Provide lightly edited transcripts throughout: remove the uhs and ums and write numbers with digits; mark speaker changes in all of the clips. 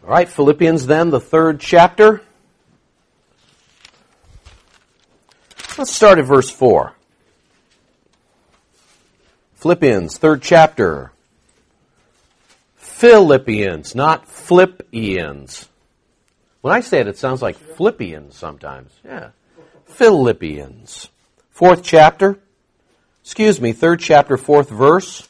Speaker 1: All right, Philippians then, the 3rd chapter. Let's start at verse 4. Philippians, 3rd chapter. Philippians, not Philippians. When I say it, it sounds like Philippians sometimes. Yeah. Philippians. 4th chapter. 3rd chapter, 4th verse.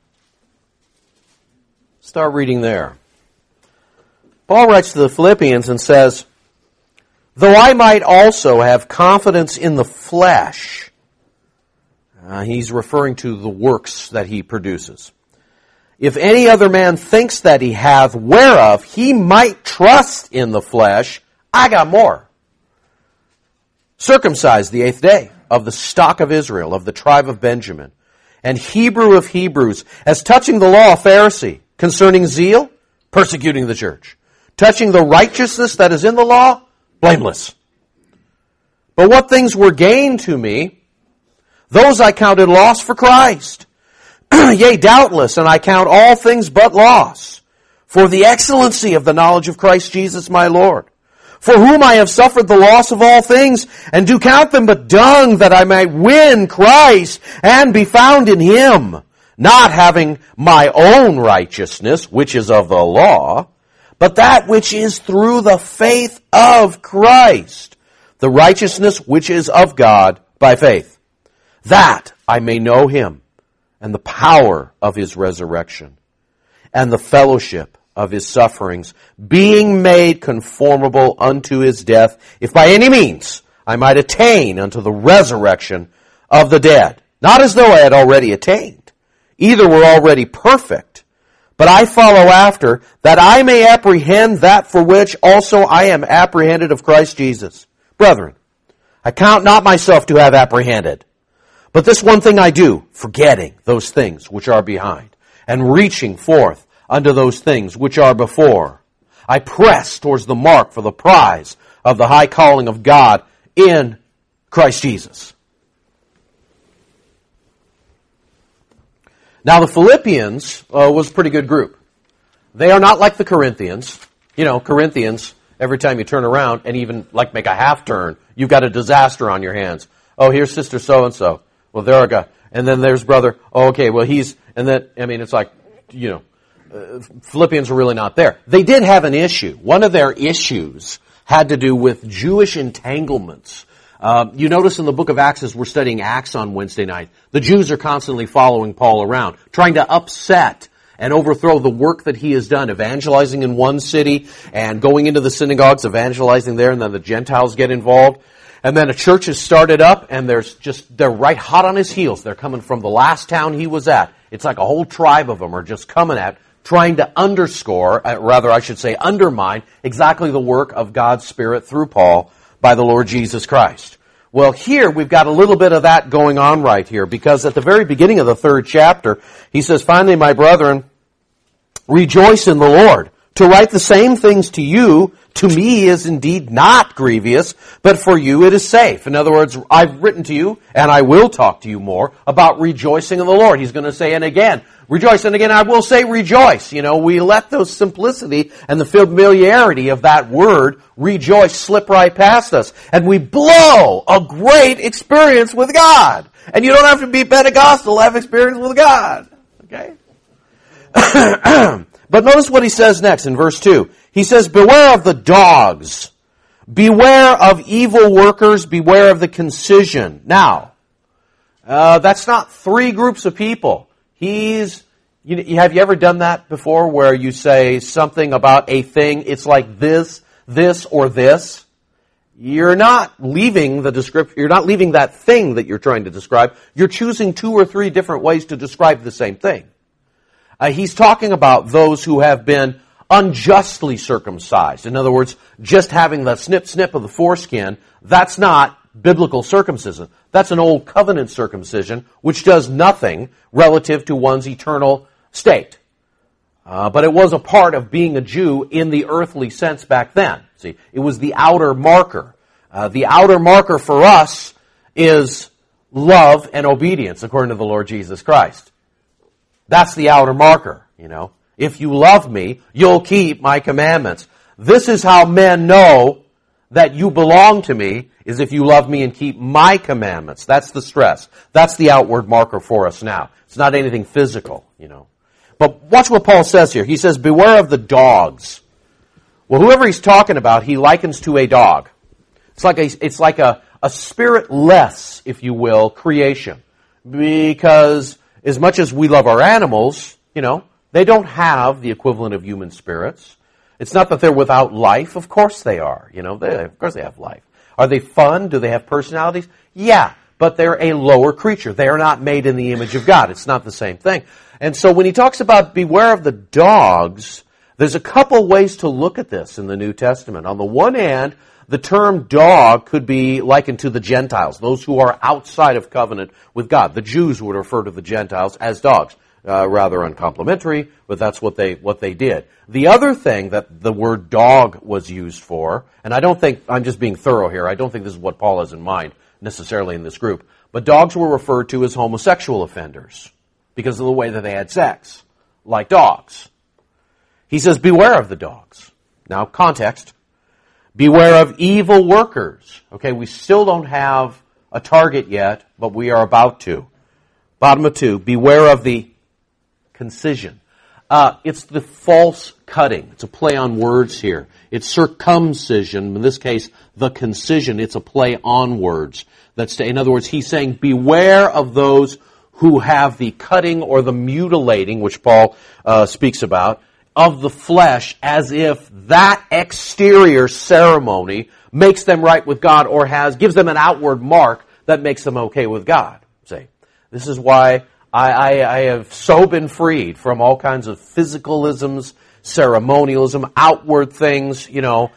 Speaker 1: Start reading there. Paul writes to the Philippians and says, "Though I might also have confidence in the flesh," he's referring to the works that he produces. "If any other man thinks that he hath whereof he might trust in the flesh, I got more. Circumcised the 8th day, of the stock of Israel, of the tribe of Benjamin, and Hebrew of Hebrews, as touching the law, a Pharisee, concerning zeal, persecuting the church, touching the righteousness that is in the law, blameless. But what things were gained to me, those I counted loss for Christ. Yea, doubtless, and I count all things but loss, for the excellency of the knowledge of Christ Jesus my Lord, for whom I have suffered the loss of all things, and do count them but dung, that I might win Christ, and be found in Him, not having my own righteousness, which is of the law, but that which is through the faith of Christ, the righteousness which is of God by faith, that I may know Him, and the power of His resurrection, and the fellowship of His sufferings, being made conformable unto His death, if by any means I might attain unto the resurrection of the dead. Not as though I had already attained, either were already perfect, but I follow after, that I may apprehend that for which also I am apprehended of Christ Jesus. Brethren, I count not myself to have apprehended, but this one thing I do, forgetting those things which are behind, and reaching forth unto those things which are before. I press towards the mark for the prize of the high calling of God in Christ Jesus. Now the Philippians was a pretty good group. They are not like the Corinthians. You know, Corinthians, every time you turn around and even like make a half turn, you've got a disaster on your hands. Oh, here's sister so-and-so. Well, there I go. And then there's brother. Oh, okay, well he's, and then, I mean, it's like, you know, Philippians are really not there. They did have an issue. One of their issues had to do with Jewish entanglements. You notice in the book of Acts, as we're studying Acts on Wednesday night, the Jews are constantly following Paul around, trying to upset and overthrow the work that he has done, evangelizing in one city and going into the synagogues, evangelizing there, and then the Gentiles get involved. And then a church is started up, and they're right hot on his heels. They're coming from the last town he was at. It's like a whole tribe of them are just coming at, trying to undermine exactly the work of God's Spirit through Paul by the Lord Jesus Christ. Well, here we've got a little bit of that going on right here, because at the very beginning of the 3rd chapter, he says, "Finally, my brethren, rejoice in the Lord. To write the same things to you, to me is indeed not grievous, but for you it is safe." In other words, I've written to you, and I will talk to you more about rejoicing in the Lord. He's going to say, and again, rejoice, and again I will say rejoice. You know, we let those simplicity and the familiarity of that word, rejoice, slip right past us. And we blow a great experience with God. And you don't have to be Pentecostal to have experience with God. Okay? But notice what he says next in verse 2. He says, "Beware of the dogs. Beware of evil workers. Beware of the concision." Now, that's not 3 groups of people. Have you ever done that before, where you say something about a thing, it's like this, or this? You're not leaving the description, you're not leaving that thing that you're trying to describe. You're choosing 2 or 3 different ways to describe the same thing. He's talking about those who have been unjustly circumcised. In other words, just having the snip of the foreskin, that's not biblical circumcision. That's an old covenant circumcision, which does nothing relative to one's eternal state. But it was a part of being a Jew in the earthly sense back then. See, it was the outer marker. The outer marker for us is love and obedience, according to the Lord Jesus Christ. That's the outer marker, you know. If you love me, you'll keep my commandments. This is how men know that you belong to me, is if you love me and keep my commandments. That's the stress. That's the outward marker for us now. It's not anything physical, But watch what Paul says here. He says, beware of the dogs. Well, whoever he's talking about, he likens to a dog. It's like a spiritless, if you will, creation. Because as much as we love our animals, they don't have the equivalent of human spirits. It's not that they're without life. Of course they are. Of course they have life. Are they fun? Do they have personalities? Yeah, but they're a lower creature. They are not made in the image of God. It's not the same thing. And so when he talks about beware of the dogs, there's a couple ways to look at this in the New Testament. On the one hand, the term dog could be likened to the Gentiles, those who are outside of covenant with God. The Jews would refer to the Gentiles as dogs. Rather uncomplimentary, but that's what they did. The other thing that the word dog was used for, and I don't think, I'm just being thorough here, I don't think this is what Paul has in mind necessarily in this group, but dogs were referred to as homosexual offenders because of the way that they had sex, like dogs. He says, beware of the dogs. Now, context. Beware of evil workers. Okay, we still don't have a target yet, but we are about to. Bottom of 2, beware of the concision. It's the false cutting. It's a play on words here. It's circumcision. In this case, the concision. It's a play on words. In other words, he's saying, beware of those who have the cutting or the mutilating, which Paul speaks about, of the flesh, as if that exterior ceremony makes them right with God or gives them an outward mark that makes them okay with God. See, this is why I have so been freed from all kinds of physicalisms, ceremonialism, outward things, So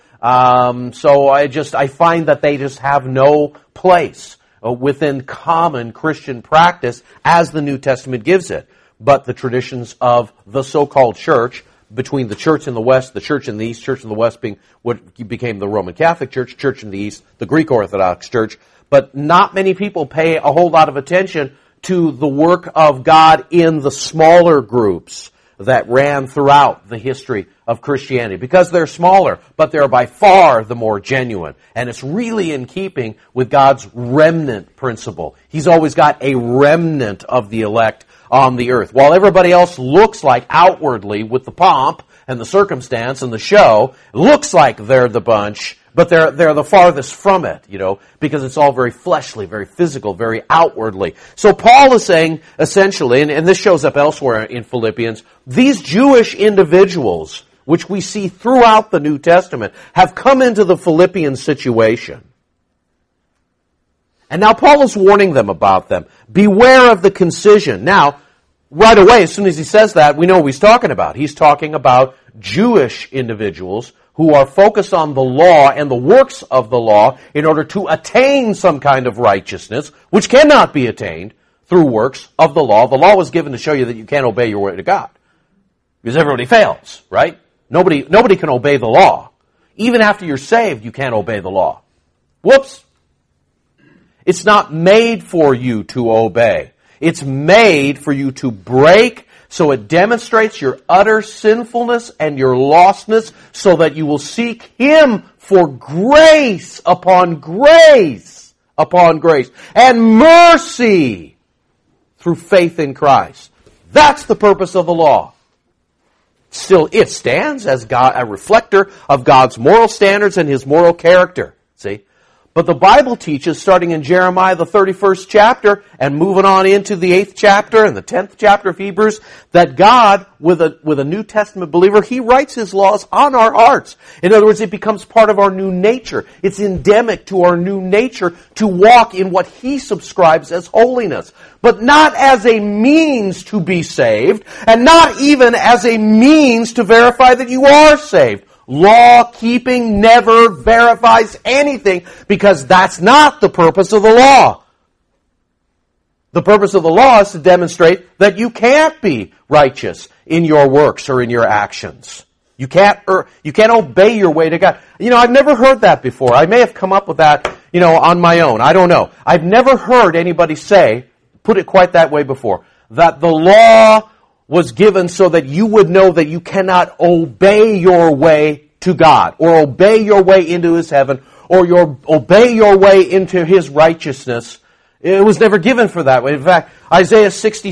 Speaker 1: I find that they just have no place within common Christian practice as the New Testament gives it. But the traditions of the so-called church, between the church in the West, the church in the East, church in the West being what became the Roman Catholic Church, church in the East, the Greek Orthodox Church. But not many people pay a whole lot of attention to the work of God in the smaller groups that ran throughout the history of Christianity. Because they're smaller, but they're by far the more genuine. And it's really in keeping with God's remnant principle. He's always got a remnant of the elect on the earth. While everybody else looks like outwardly with the pomp and the circumstance and the show, looks like they're the bunch, but they're the farthest from it, because it's all very fleshly, very physical, very outwardly. So Paul is saying, essentially, and this shows up elsewhere in Philippians, these Jewish individuals, which we see throughout the New Testament, have come into the Philippian situation. And now Paul is warning them about them. Beware of the concision. Now, right away, as soon as he says that, we know what he's talking about. He's talking about Jewish individuals who are focused on the law and the works of the law in order to attain some kind of righteousness, which cannot be attained through works of the law. The law was given to show you that you can't obey your way to God. Because everybody fails, right? Nobody can obey the law. Even after you're saved, you can't obey the law. Whoops. It's not made for you to obey. It's made for you to break, so it demonstrates your utter sinfulness and your lostness, so that you will seek Him for grace upon grace upon grace, and mercy through faith in Christ. That's the purpose of the law. Still, it stands as a reflector of God's moral standards and His moral character. See? But the Bible teaches, starting in Jeremiah, the 31st chapter, and moving on into the 8th chapter and the 10th chapter of Hebrews, that God, with a New Testament believer, He writes His laws on our hearts. In other words, it becomes part of our new nature. It's endemic to our new nature to walk in what He subscribes as holiness. But not as a means to be saved, and not even as a means to verify that you are saved. Law-keeping never verifies anything, because that's not the purpose of the law. The purpose of the law is to demonstrate that you can't be righteous in your works or in your actions. You can't obey your way to God. I've never heard that before. I may have come up with that, on my own. I don't know. I've never heard anybody put it quite that way before, that the law was given so that you would know that you cannot obey your way to God, or obey your way into His heaven, or obey your way into His righteousness. It was never given for that way. In fact, Isaiah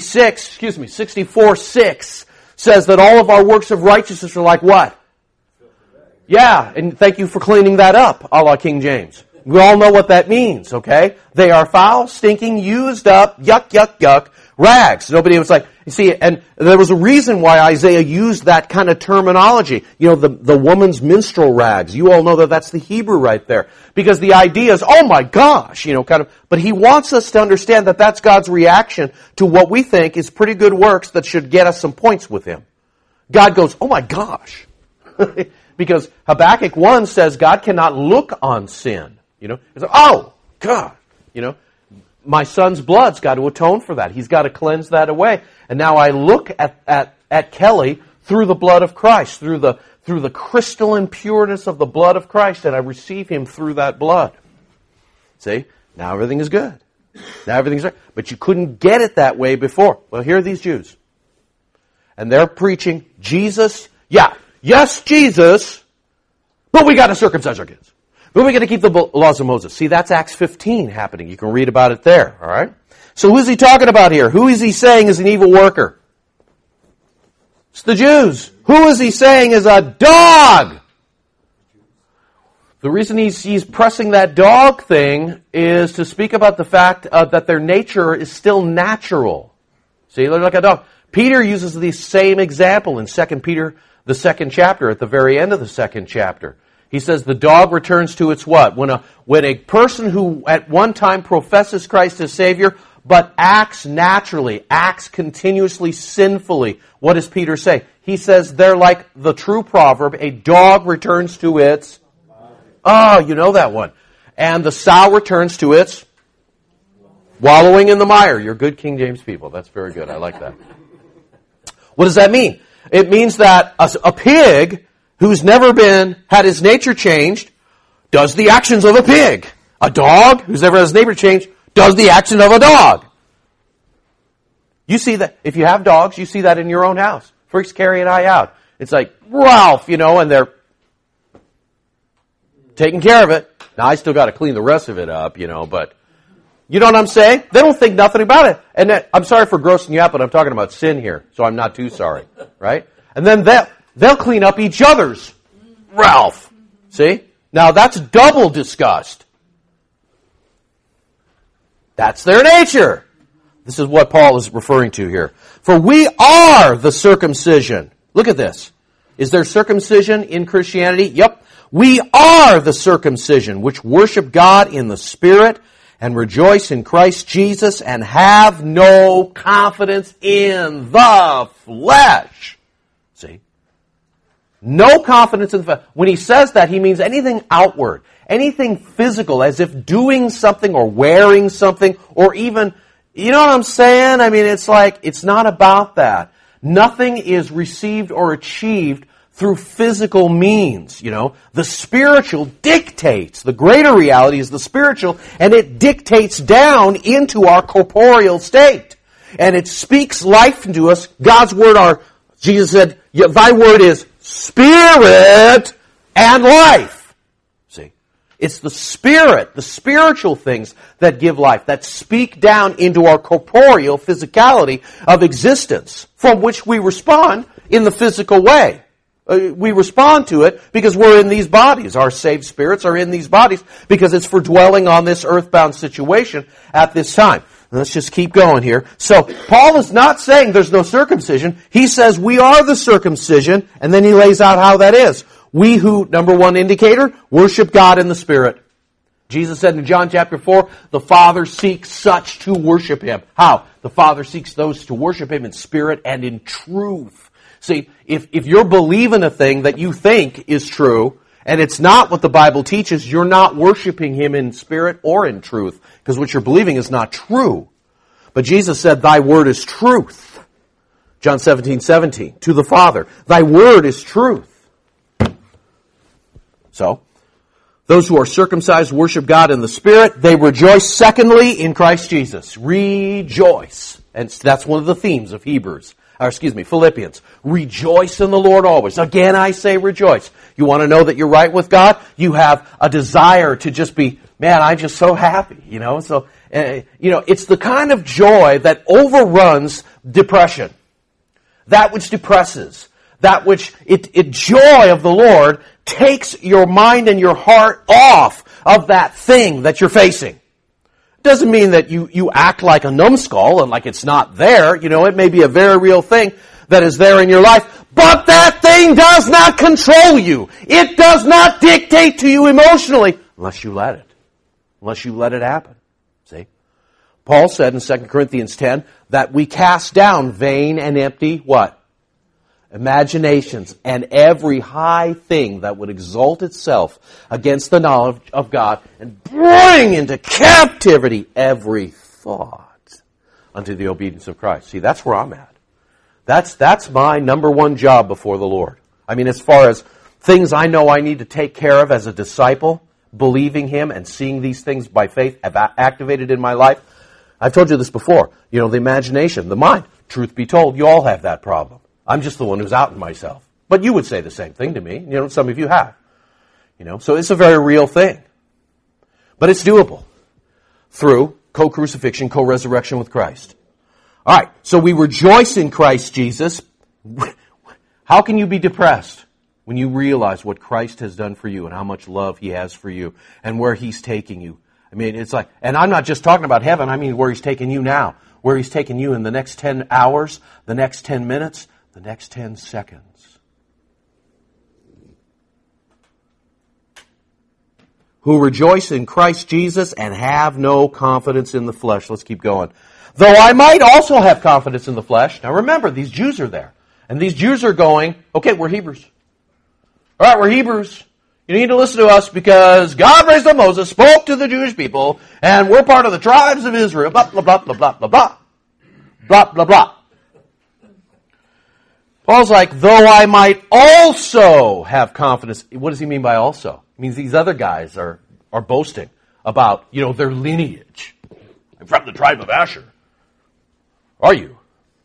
Speaker 1: 64:6 says that all of our works of righteousness are like what? Yeah, and thank you for cleaning that up, a la King James. We all know what that means, okay? They are foul, stinking, used up, yuck, rags. Nobody was like, you see, and there was a reason why Isaiah used that kind of terminology. You know, the woman's minstrel rags. You all know that that's the Hebrew right there. Because the idea is, oh my gosh, you know, kind of, but he wants us to understand that that's God's reaction to what we think is pretty good works that should get us some points with Him. God goes, oh my gosh. Because Habakkuk 1 says God cannot look on sin. You know, it's like, oh God, you know, my son's blood's got to atone for that. He's got to cleanse that away. And now I look at Kelly through the blood of Christ, through the crystalline pureness of the blood of Christ, and I receive Him through that blood. See? Now everything is good. Now everything's right. But you couldn't get it that way before. Well, here are these Jews. And they're preaching Jesus, yes, Jesus, but we got to circumcise our kids. But we got to keep the laws of Moses. See, that's Acts 15 happening. You can read about it there, all right? So who's he talking about here? Who is he saying is an evil worker? It's the Jews. Who is he saying is a dog? The reason he's pressing that dog thing is to speak about the fact that their nature is still natural. See, they're like a dog. Peter uses the same example in 2 Peter, the 2nd chapter, at the very end of the 2nd chapter. He says the dog returns to its what? When a person who at one time professes Christ as Savior, but acts naturally, acts continuously sinfully, what does Peter say? He says they're like the true proverb, a dog returns to its... Oh, you know that one. And the sow returns to its wallowing in the mire. You're good King James people. That's very good. I like that. What does that mean? It means that a pig who's never had his nature changed does the actions of a pig. A dog who's never had his nature changed does the action of a dog. You see that, if you have dogs, you see that in your own house. Freaks Carrie and I out. It's like, Ralph, you know, and they're taking care of it. Now, I still got to clean the rest of it up, you know, but you know what I'm saying? They don't think nothing about it. And I'm sorry for grossing you out, but I'm talking about sin here, so I'm not too sorry, right? And then they'll clean up each other's Ralph. See? Now, that's double disgust. That's their nature. This is what Paul is referring to here. For we are the circumcision. Look at this. Is there circumcision in Christianity? Yep. We are the circumcision which worship God in the Spirit and rejoice in Christ Jesus and have no confidence in the flesh. See? No confidence in the flesh. When he says that, he means anything outward, anything physical, as if doing something or wearing something or even, you know what I'm saying? I mean, it's like, it's not about that. Nothing is received or achieved through physical means, you know. The spiritual dictates. The greater reality is the spiritual, and it dictates down into our corporeal state. And it speaks life into us. God's word, Jesus said, thy word is spirit and life. See? It's the spirit, the spiritual things that give life, that speak down into our corporeal physicality of existence, from which we respond in the physical way. We respond to it because we're in these bodies. Our saved spirits are in these bodies because it's for dwelling on this earthbound situation at this time. Let's just keep going here. So, Paul is not saying there's no circumcision. He says we are the circumcision, and then he lays out how that is. We who, number one indicator, worship God in the Spirit. Jesus said in John chapter 4, the Father seeks such to worship Him. How? The Father seeks those to worship Him in spirit and in truth. See, if you're believing a thing that you think is true, and it's not what the Bible teaches, you're not worshiping Him in spirit or in truth, because what you're believing is not true. But Jesus said, thy word is truth. John 17:17, to the Father, thy word is truth. So, those who are circumcised worship God in the Spirit. They rejoice, secondly, in Christ Jesus. Rejoice. And that's one of the themes of Hebrews. Philippians. Rejoice in the Lord always. Again, I say rejoice. You want to know that you're right with God? You have a desire to just be, man, I'm just so happy, So, it's the kind of joy that overruns depression. That which depresses. That which, joy of the Lord takes your mind and your heart off of that thing that you're facing. Doesn't mean that you act like a numbskull and like it's not there. It may be a very real thing that is there in your life, but that thing does not control you. It does not dictate to you emotionally unless you let it. Unless you let it happen. See? Paul said in 2 Corinthians 10 that we cast down vain and empty what? Imaginations and every high thing that would exalt itself against the knowledge of God and bring into captivity every thought unto the obedience of Christ. See, that's where I'm at. That's my number one job before the Lord. I mean, as far as things I know I need to take care of as a disciple, believing Him and seeing these things by faith activated in my life. I've told you this before. The imagination, the mind. Truth be told, you all have that problem. I'm just the one who's outing myself. But you would say the same thing to me. Some of you have. So it's a very real thing. But it's doable through co-crucifixion, co-resurrection with Christ. All right, so we rejoice in Christ Jesus. How can you be depressed when you realize what Christ has done for you and how much love He has for you and where He's taking you? I mean, it's like, and I'm not just talking about heaven, I mean where He's taking you now, where He's taking you in the next 10 hours, the next 10 minutes, the next 10 seconds. Who rejoice in Christ Jesus and have no confidence in the flesh. Let's keep going. Though I might also have confidence in the flesh. Now remember, these Jews are there. And these Jews are going, okay, we're Hebrews. All right, we're Hebrews. You need to listen to us because God raised up Moses, spoke to the Jewish people, and we're part of the tribes of Israel. Blah, blah, blah, blah, blah, blah, blah. Blah, blah, blah. Paul's like, though I might also have confidence. What does he mean by also? It means these other guys are boasting about, their lineage. I'm from the tribe of Asher. Are you?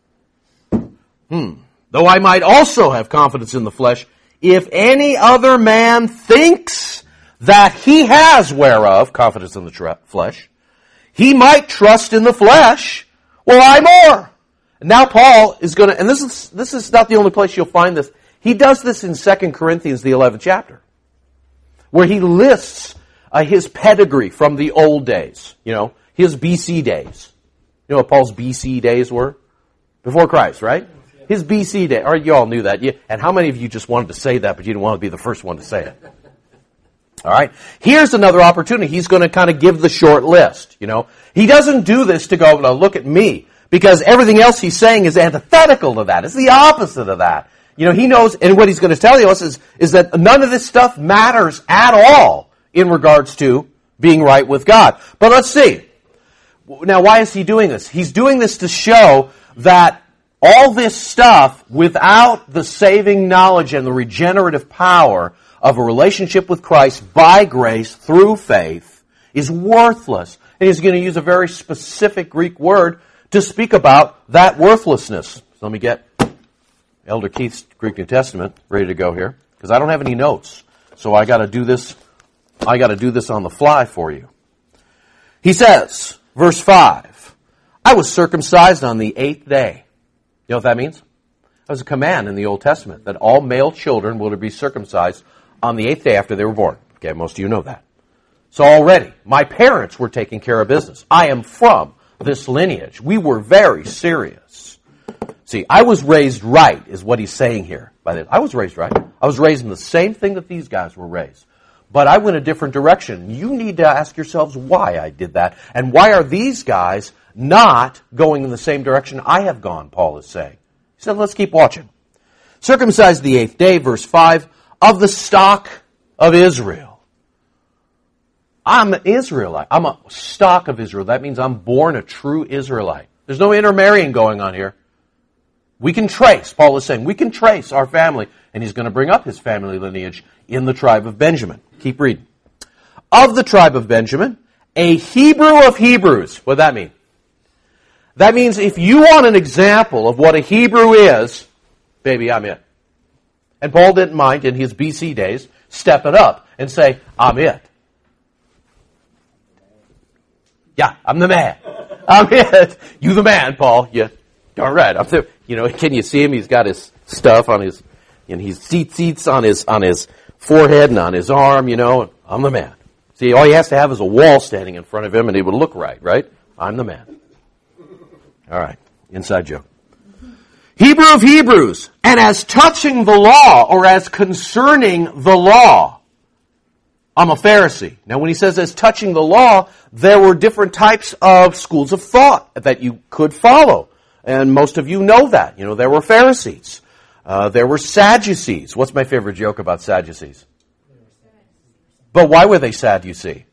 Speaker 1: Though I might also have confidence in the flesh, if any other man thinks that he has whereof, confidence in the flesh, he might trust in the flesh, well, I more. And now Paul is going to, and this is not the only place you'll find this. He does this in 2 Corinthians, the 11th chapter, where he lists his pedigree from the old days, his BC days. You know what Paul's BC days were? Before Christ, right? His BC day. All right, you all knew that. And how many of you just wanted to say that, but you didn't want to be the first one to say it? All right. Here's another opportunity. He's going to kind of give the short list, He doesn't do this to go, now look at me. Because everything else he's saying is antithetical to that. It's the opposite of that. He knows, and what he's going to tell you is that none of this stuff matters at all in regards to being right with God. But let's see. Now, why is he doing this? He's doing this to show that all this stuff, without the saving knowledge and the regenerative power of a relationship with Christ by grace through faith, is worthless. And he's going to use a very specific Greek word to speak about that worthlessness. So let me get Elder Keith's Greek New Testament ready to go here, because I don't have any notes. So I got to do this on the fly for you. He says, verse 5, I was circumcised on the 8th day. You know what that means? That was a command in the Old Testament that all male children were to be circumcised on the 8th day after they were born. Okay, most of you know that. So already, my parents were taking care of business. I am from this lineage. We were very serious. See, I was raised right, is what he's saying here. I was raised right. I was raised in the same thing that these guys were raised. But I went a different direction. You need to ask yourselves why I did that. And why are these guys not going in the same direction I have gone, Paul is saying. He said, let's keep watching. Circumcised the 8th day, verse 5, of the stock of Israel. I'm an Israelite. I'm a stock of Israel. That means I'm born a true Israelite. There's no intermarrying going on here. We can trace, Paul is saying, we can trace our family. And he's going to bring up his family lineage in the tribe of Benjamin. Keep reading. Of the tribe of Benjamin, a Hebrew of Hebrews. What does that mean? That means if you want an example of what a Hebrew is, baby, I'm it. And Paul didn't mind in his BC days step it up and say, I'm it. Yeah, I'm the man. I'm it. You the man, Paul. Yeah, darn right. I'm the, can you see him? He's got his stuff on his, he's seats on his forehead and on his arm, I'm the man. See, all he has to have is a wall standing in front of him and he would look right? I'm the man. All right, inside joke. Hebrew of Hebrews, and as touching the law, or as concerning the law, I'm a Pharisee. Now when he says as touching the law, there were different types of schools of thought that you could follow. And most of you know that. There were Pharisees. There were Sadducees. What's my favorite joke about Sadducees? But why were they sad, you see?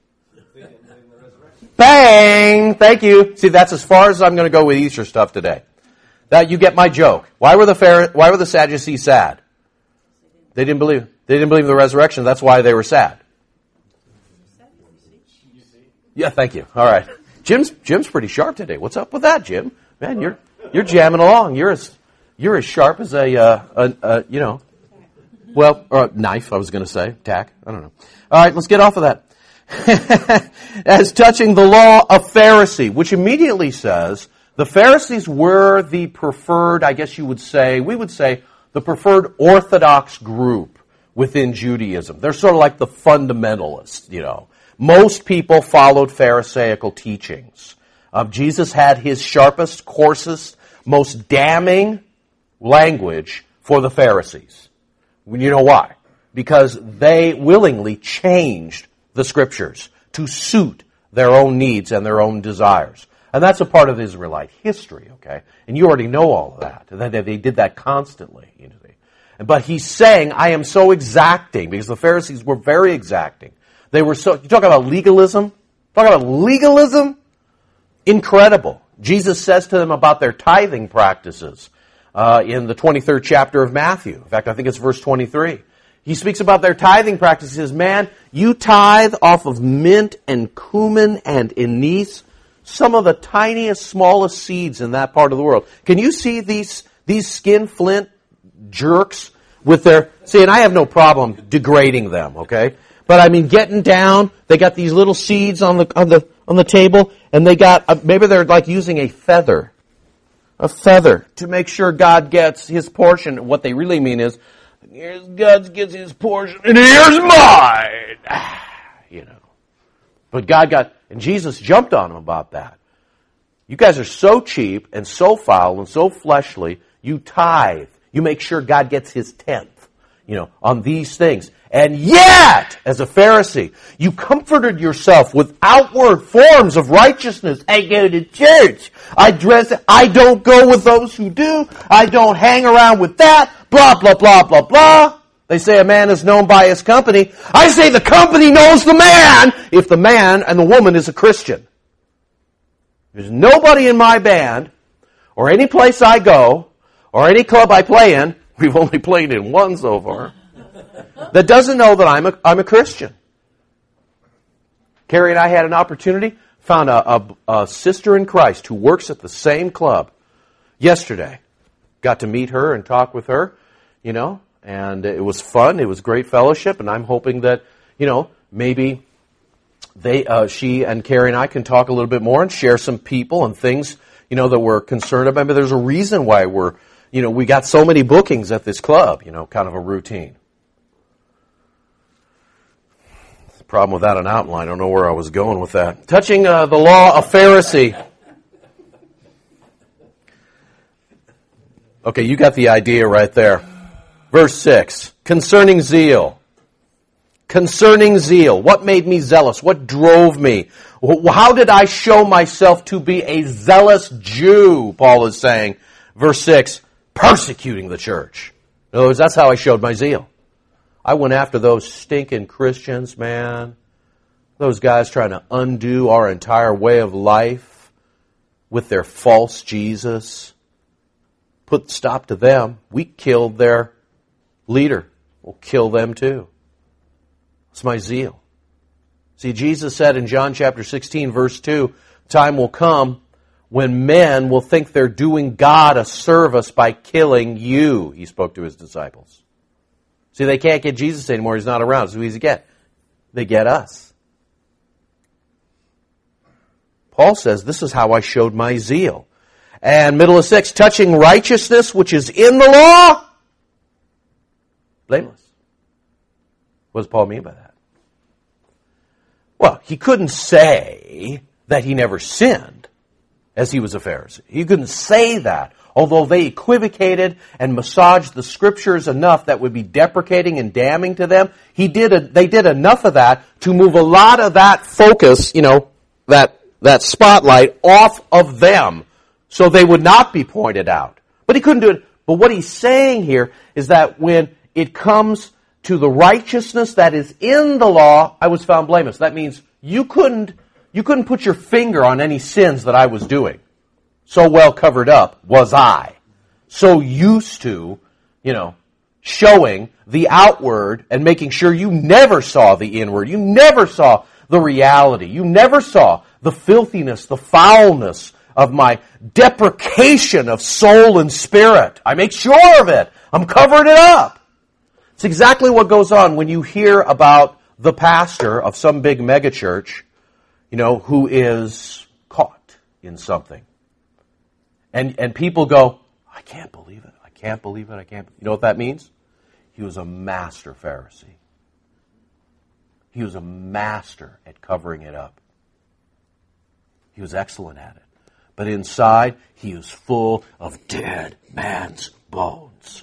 Speaker 1: Bang! Thank you. See, that's as far as I'm going to go with Easter stuff today. That you get my joke. Why were the Sadducees sad? They didn't believe in the resurrection. That's why they were sad. Yeah, thank you. All right. Jim's pretty sharp today. What's up with that, Jim? Man, you're jamming along. You're as sharp as a knife, I was going to say. Tack. I don't know. All right, let's get off of that. As touching the law, a Pharisee, which immediately says the Pharisees were the preferred, I guess we would say, the preferred Orthodox group within Judaism. They're sort of like the fundamentalists, Most people followed Pharisaical teachings. Jesus had his sharpest, coarsest, most damning language for the Pharisees. You know why? Because they willingly changed the Scriptures to suit their own needs and their own desires. And that's a part of Israelite history, okay? And you already know all of that. They did that constantly. But he's saying, I am so exacting, because the Pharisees were very exacting. They were so, you talk about legalism? Incredible. Jesus says to them about their tithing practices in the 23rd chapter of Matthew. In fact, I think it's verse 23. He speaks about their tithing practices. He says, man, you tithe off of mint and cumin and anise, some of the tiniest, smallest seeds in that part of the world. Can you see these skinflint jerks with their, see, and I have no problem degrading them, okay? But I mean, getting down, they got these little seeds on the table, and they got, maybe they're like using a feather to make sure God gets his portion. What they really mean is, here's God gets his portion, and here's mine. But and Jesus jumped on them about that. You guys are so cheap and so foul and so fleshly, you tithe. You make sure God gets his tenth, on these things. And yet, as a Pharisee, you comforted yourself with outward forms of righteousness. I go to church. I dress. I don't go with those who do. I don't hang around with that. Blah, blah, blah, blah, blah. They say a man is known by his company. I say the company knows the man if the man and the woman is a Christian. There's nobody in my band or any place I go or any club I play in, we've only played in one so far, that doesn't know that I'm a Christian. Carrie and I had an opportunity, found a sister in Christ who works at the same club yesterday. Got to meet her and talk with her, and it was fun. It was great fellowship, and I'm hoping that, maybe she and Carrie and I can talk a little bit more and share some people and things, that we're concerned about. But there's a reason why we got so many bookings at this club, kind of a routine. The problem without an outline, I don't know where I was going with that. Touching the law, a Pharisee. Okay, you got the idea right there. Verse 6, concerning zeal. Concerning zeal. What made me zealous? What drove me? How did I show myself to be a zealous Jew, Paul is saying. Verse 6, persecuting the church. In other words, that's how I showed my zeal. I went after those stinking Christians, man. Those guys trying to undo our entire way of life with their false Jesus. Put stop to them. We killed their leader. We'll kill them too. It's my zeal. See, Jesus said in John chapter 16, verse 2, time will come when men will think they're doing God a service by killing you, he spoke to his disciples. See, they can't get Jesus anymore. He's not around. So who does he get? They get us. Paul says, this is how I showed my zeal. And middle of 6, touching righteousness which is in the law, blameless. What does Paul mean by that? Well, he couldn't say that he never sinned as he was a Pharisee. He couldn't say that, although they equivocated and massaged the Scriptures enough that would be deprecating and damning to them. They did enough of that to move a lot of that focus, that spotlight off of them so they would not be pointed out. But he couldn't do it. But what he's saying here is that when it comes to the righteousness that is in the law, I was found blameless. That means you couldn't put your finger on any sins that I was doing. So well covered up was I. So used to, showing the outward and making sure you never saw the inward. You never saw the reality. You never saw the filthiness, the foulness of my deprecation of soul and spirit. I make sure of it. I'm covering it up. It's exactly what goes on when you hear about the pastor of some big megachurch, who is caught in something. And people go, I can't believe it. I can't believe it. I can't. You know what that means? He was a master Pharisee. He was a master at covering it up. He was excellent at it. But inside, he was full of dead man's bones.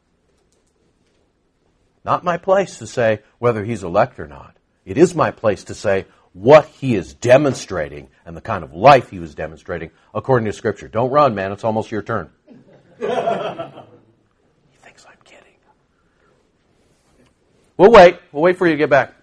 Speaker 1: Not my place to say whether he's elect or not. It is my place to say what he is demonstrating and the kind of life he was demonstrating according to Scripture. Don't run, man. It's almost your turn. He thinks I'm kidding. We'll wait. We'll wait for you to get back.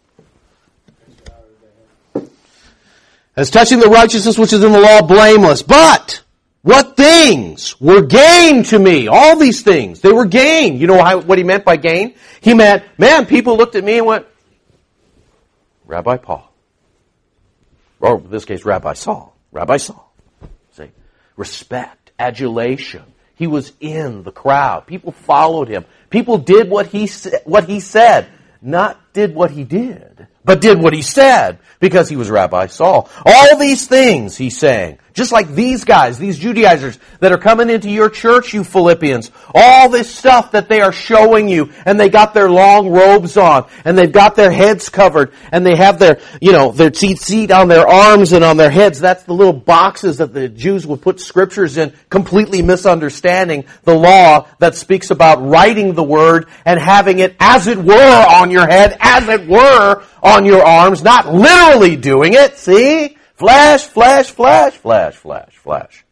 Speaker 1: As touching the righteousness which is in the law, blameless. But what things were gain to me? All these things, they were gain. You know what he meant by gain? He meant, people looked at me and went, Rabbi Paul. Or in this case, Rabbi Saul. Rabbi Saul. See? Respect, adulation. He was in the crowd. People followed him. People did what he said. Not did what he did, but did what he said because he was Rabbi Saul. All these things, he's saying, just like these guys, these Judaizers that are coming into your church, you Philippians, all this stuff that they are showing you, and they got their long robes on, and they've got their heads covered, and they have their tzitzit on their arms and on their heads. That's the little boxes that the Jews would put scriptures in, completely misunderstanding the law that speaks about writing the word and having it as it were on your head, as it were on your arms, not literally doing it, see? Flash, flash, flash, flash, flash, flash.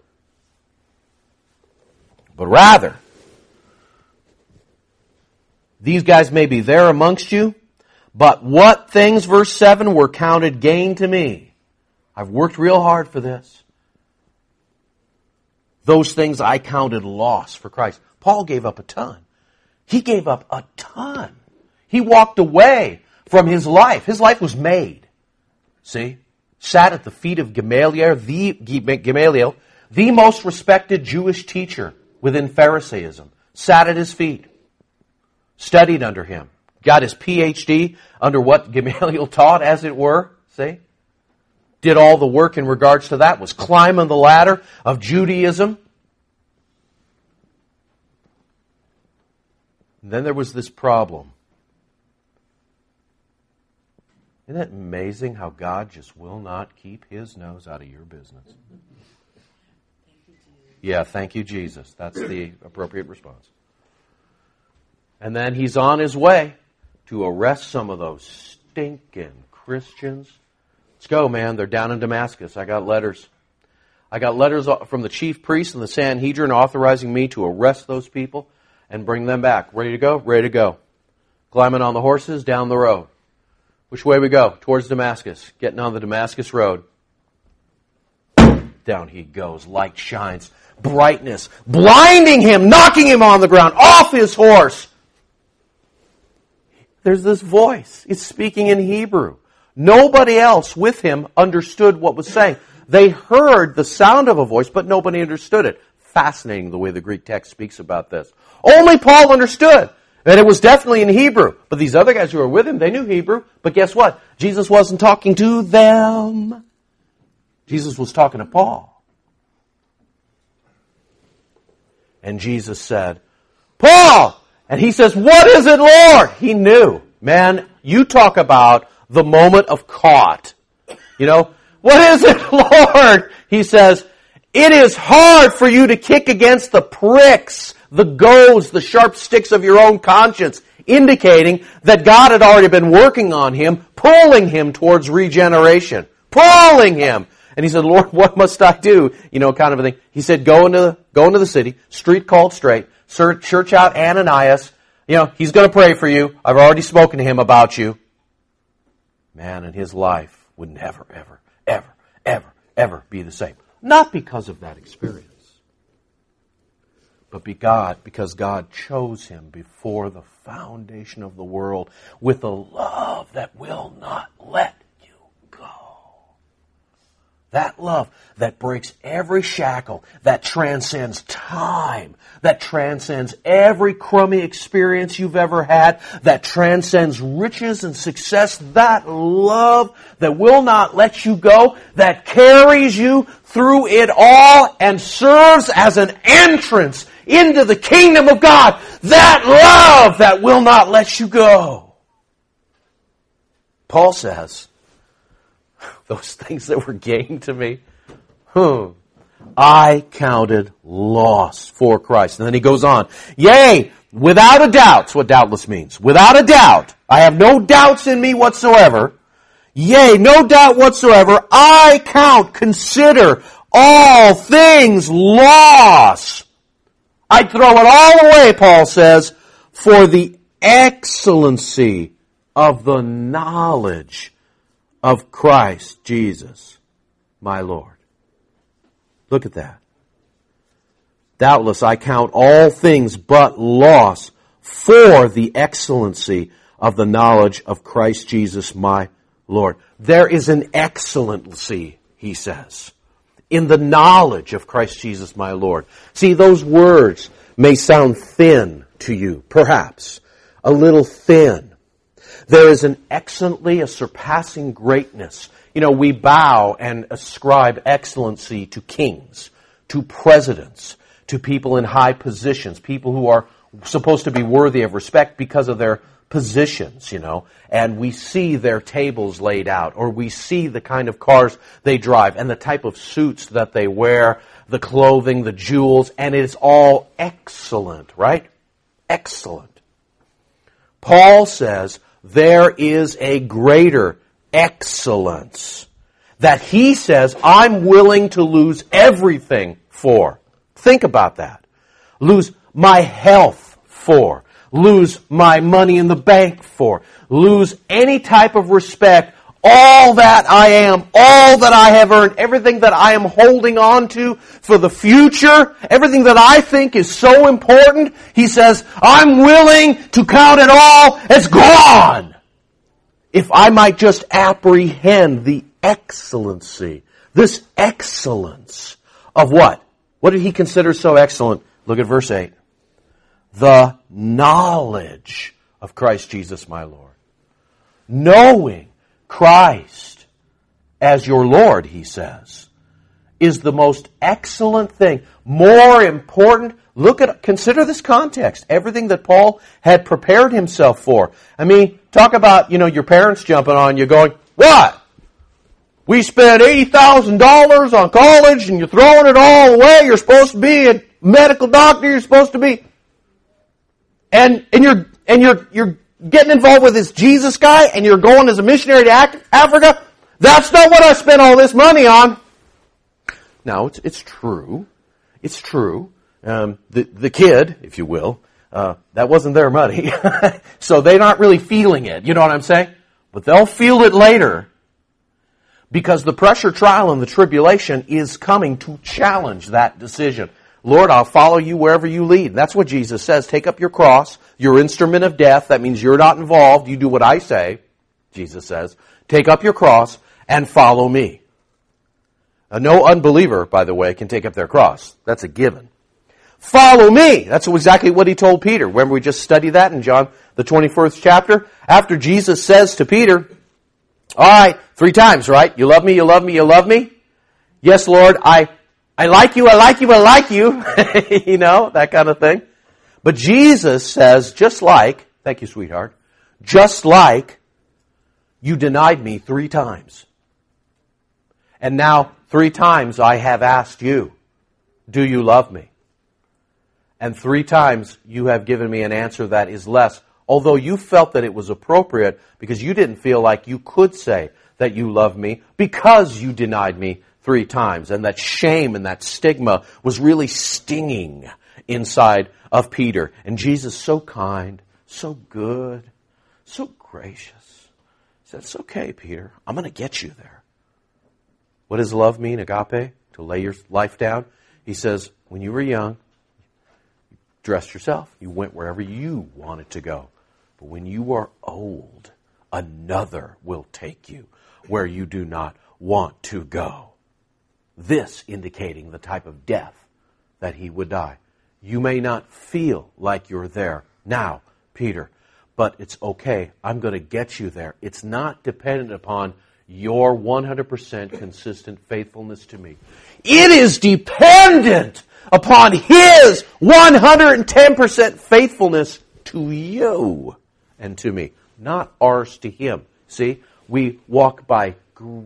Speaker 1: But rather, these guys may be there amongst you, but what things, verse 7, were counted gain to me? I've worked real hard for this. Those things I counted loss for Christ. Paul gave up a ton. He gave up a ton. He walked away from his life. His life was made. See? Sat at the feet of Gamaliel, the most respected Jewish teacher within Pharisaism. Sat at his feet. Studied under him. Got his PhD under what Gamaliel taught, as it were. See? Did all the work in regards to that. Was climbing the ladder of Judaism. And then there was this problem. Isn't it amazing how God just will not keep his nose out of your business? Yeah, thank you, Jesus. That's the appropriate response. And then he's on his way to arrest some of those stinking Christians. Let's go, man. They're down in Damascus. I got letters. I got letters from the chief priests and the Sanhedrin authorizing me to arrest those people and bring them back. Ready to go? Ready to go. Climbing on the horses down the road. Which way we go? Towards Damascus. Getting on the Damascus road. Down he goes. Light shines. Brightness. Blinding him. Knocking him on the ground. Off his horse. There's this voice. It's speaking in Hebrew. Nobody else with him understood what was saying. They heard the sound of a voice, but nobody understood it. Fascinating the way the Greek text speaks about this. Only Paul understood that it was definitely in Hebrew. But these other guys who were with him, they knew Hebrew. But guess what? Jesus wasn't talking to them. Jesus was talking to Paul. And Jesus said, Paul! And he says, what is it, Lord? He knew. Man, you talk about the moment of caught. You know, what is it, Lord? He says, it is hard for you to kick against the pricks, the goads, the sharp sticks of your own conscience, indicating that God had already been working on him, pulling him towards regeneration, pulling him. And he said, Lord, what must I do? You know, kind of a thing. He said, go into the city, street called Straight, search out Ananias. You know, he's going to pray for you. I've already spoken to him about you. Man, and his life would never, ever, ever, ever, ever be the same. Not because of that experience, but because God chose him before the foundation of the world with a love that will not let you go. That love that breaks every shackle, that transcends time, that transcends every crummy experience you've ever had, that transcends riches and success, that love that will not let you go, that carries you through it all and serves as an entrance into the kingdom of God. That love that will not let you go. Paul says, those things that were gained to me, I counted loss for Christ. And then he goes on, yea, without a doubt, that's what doubtless means. Without a doubt, I have no doubts in me whatsoever. Yea, no doubt whatsoever, I consider all things loss. I throw it all away, Paul says, for the excellency of the knowledge of Christ Jesus, my Lord. Look at that. Doubtless I count all things but loss for the excellency of the knowledge of Christ Jesus, my Lord. There is an excellency, he says, in the knowledge of Christ Jesus, my Lord. See, those words may sound thin to you, perhaps, a little thin. There is a surpassing greatness. You know, we bow and ascribe excellency to kings, to presidents, to people in high positions, people who are supposed to be worthy of respect because of their positions, you know, and we see their tables laid out, or we see the kind of cars they drive, and the type of suits that they wear, the clothing, the jewels, and it's all excellent, right? Excellent. Paul says there is a greater excellence that he says I'm willing to lose everything for. Think about that. Lose my health for. Lose my money in the bank for. Lose any type of respect. All that I am, all that I have earned, everything that I am holding on to for the future, everything that I think is so important, he says, I'm willing to count it all as gone. If I might just apprehend the excellency, this excellence of what? What did he consider so excellent? Look at verse 8. The knowledge of Christ Jesus my Lord. Knowing Christ as your Lord, he says, is the most excellent thing. More important. Consider this context. Everything that Paul had prepared himself for. I mean, talk about, your parents jumping on you going, what? We spent $80,000 on college and you're throwing it all away. You're supposed to be a medical doctor. You're supposed to be, and you're getting involved with this Jesus guy and you're going as a missionary to Africa. That's not what I spent all this money on. Now, it's true. It's true. The kid, if you will, that wasn't their money. So they're not really feeling it. You know what I'm saying? But they'll feel it later because the pressure, trial, and the tribulation is coming to challenge that decision. Lord, I'll follow you wherever you lead. That's what Jesus says. Take up your cross, your instrument of death. That means you're not involved. You do what I say, Jesus says. Take up your cross and follow me. No unbeliever, by the way, can take up their cross. That's a given. Follow me. That's exactly what he told Peter. Remember we just studied that in John, the 21st chapter? After Jesus says to Peter, all right, 3 times, right? You love me, you love me, you love me? Yes, Lord, I like you, I like you, I like you. You know, that kind of thing. But Jesus says, just like, thank you, sweetheart, just like you denied me 3 times. And now 3 times I have asked you, do you love me? And 3 times you have given me an answer that is less, although you felt that it was appropriate because you didn't feel like you could say that you love me because you denied me 3 times. And that shame and that stigma was really stinging inside of Peter. And Jesus, so kind, so good, so gracious, said, it's okay, Peter. I'm going to get you there. What does love mean, agape? To lay your life down? He says, when you were young, you dressed yourself. You went wherever you wanted to go. But when you are old, another will take you where you do not want to go. This indicating the type of death that he would die. You may not feel like you're there now, Peter, but it's okay. I'm going to get you there. It's not dependent upon your 100% consistent faithfulness to me. It is dependent upon his 110% faithfulness to you and to me, not ours to him. See, we walk by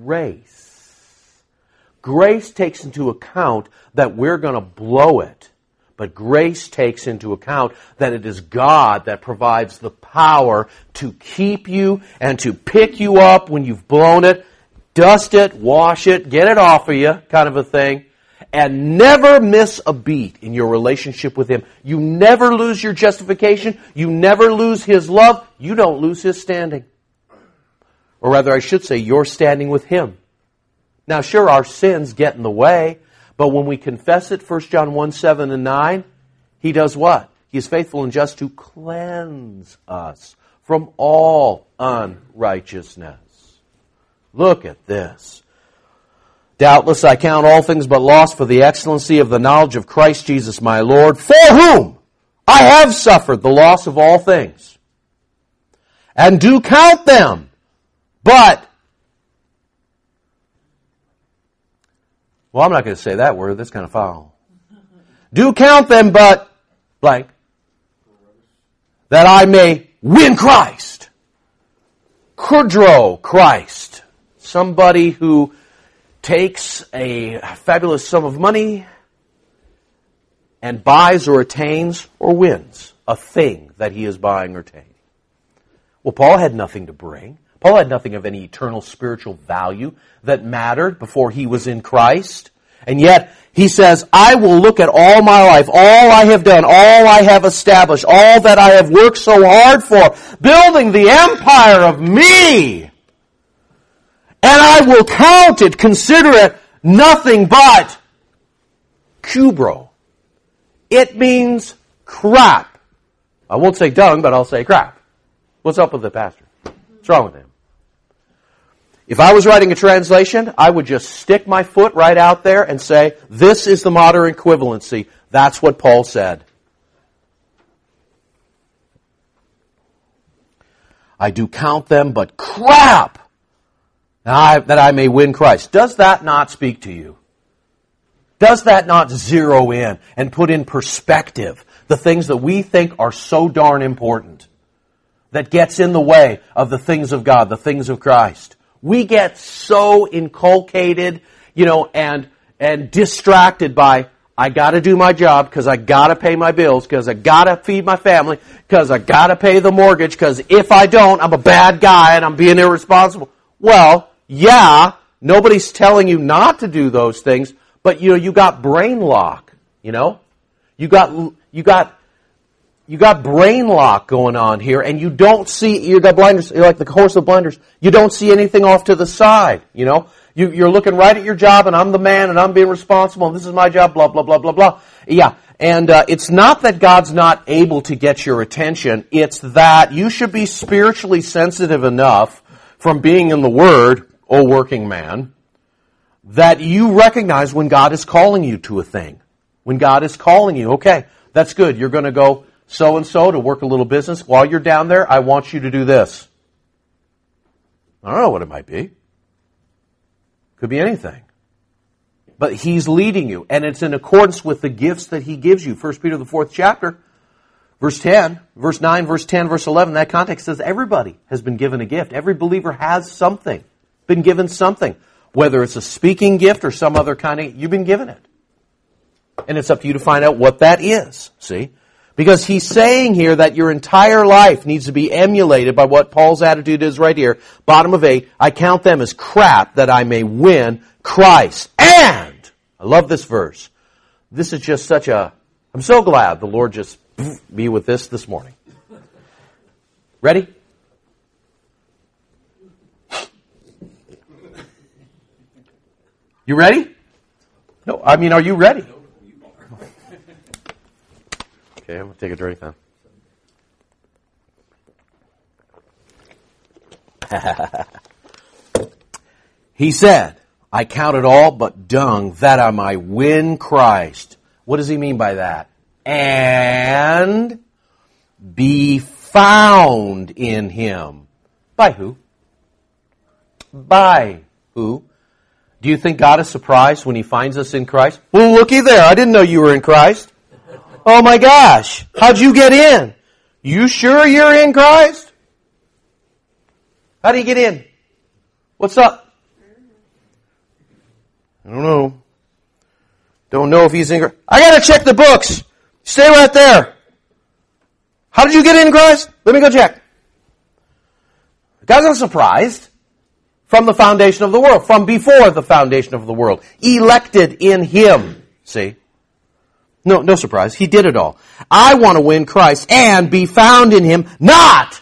Speaker 1: grace. Grace takes into account that we're going to blow it. But grace takes into account that it is God that provides the power to keep you and to pick you up when you've blown it, dust it, wash it, get it off of you, kind of a thing, and never miss a beat in your relationship with him. You never lose your justification. You never lose his love. You don't lose his standing. Or rather, I should say, you're standing with him. Now, sure, our sins get in the way, but when we confess it, 1 John 1, 7 and 9, he does what? He is faithful and just to cleanse us from all unrighteousness. Look at this. Doubtless I count all things but loss for the excellency of the knowledge of Christ Jesus my Lord, for whom I have suffered the loss of all things, and do count them, but... Well, I'm not going to say that word. That's kind of foul. Do count them, but blank, that I may win Christ. Kudro, Christ. Somebody who takes a fabulous sum of money and buys or attains or wins a thing that he is buying or attaining. Well, Paul had nothing to bring. Paul had nothing of any eternal spiritual value that mattered before he was in Christ. And yet, he says, I will look at all my life, all I have done, all I have established, all that I have worked so hard for, building the empire of me. And I will count it, consider it nothing but kubro. It means crap. I won't say dung, but I'll say crap. What's up with the pastor? What's wrong with him? If I was writing a translation, I would just stick my foot right out there and say, this is the modern equivalency. That's what Paul said. I do count them, but crap, that I may win Christ. Does that not speak to you? Does that not zero in and put in perspective the things that we think are so darn important, that gets in the way of the things of God, the things of Christ? We get so inculcated, and distracted by, I got to do my job because I got to pay my bills, because I got to feed my family, because I got to pay the mortgage, because if I don't, I'm a bad guy and I'm being irresponsible. Well, yeah, nobody's telling you not to do those things, but you got brain lock, You got brain lock going on here, and you don't see, you got blinders, you're like the horse with blinders. You don't see anything off to the side, You're looking right at your job, and I'm the man, and I'm being responsible, and this is my job, blah, blah, blah, blah, blah. Yeah, and it's not that God's not able to get your attention. It's that you should be spiritually sensitive enough from being in the Word, O working man, that you recognize when God is calling you to a thing. When God is calling you, okay, that's good. You're going to go so-and-so to work a little business. While you're down there, I want you to do this. I don't know what it might be. Could be anything. But He's leading you, and it's in accordance with the gifts that He gives you. 1 Peter, the 4th chapter, verse 10, verse 9, verse 10, verse 11, that context says everybody has been given a gift. Every believer has something, been given something. Whether it's a speaking gift or some other kind of, you've been given it. And it's up to you to find out what that is, see? Because he's saying here that your entire life needs to be emulated by what Paul's attitude is right here. Bottom of 8, I count them as crap that I may win Christ. And, I love this verse. This is just such a, I'm so glad the Lord just be with this morning. Ready? You ready? No, I mean, are you ready? Okay, I'm going to take a drink then. He said, I count it all but dung that I might win Christ. What does he mean by that? And be found in Him. By who? By who? Do you think God is surprised when He finds us in Christ? Well, looky there. I didn't know you were in Christ. Oh my gosh. How'd you get in? You sure you're in Christ? How do you get in? What's up? I don't know. Don't know if He's in Christ. I gotta check the books. Stay right there. How did you get in Christ? Let me go check. God's not surprised. From the foundation of the world. From before the foundation of the world. Elected in Him. See? No surprise. He did it all. I want to win Christ and be found in Him, not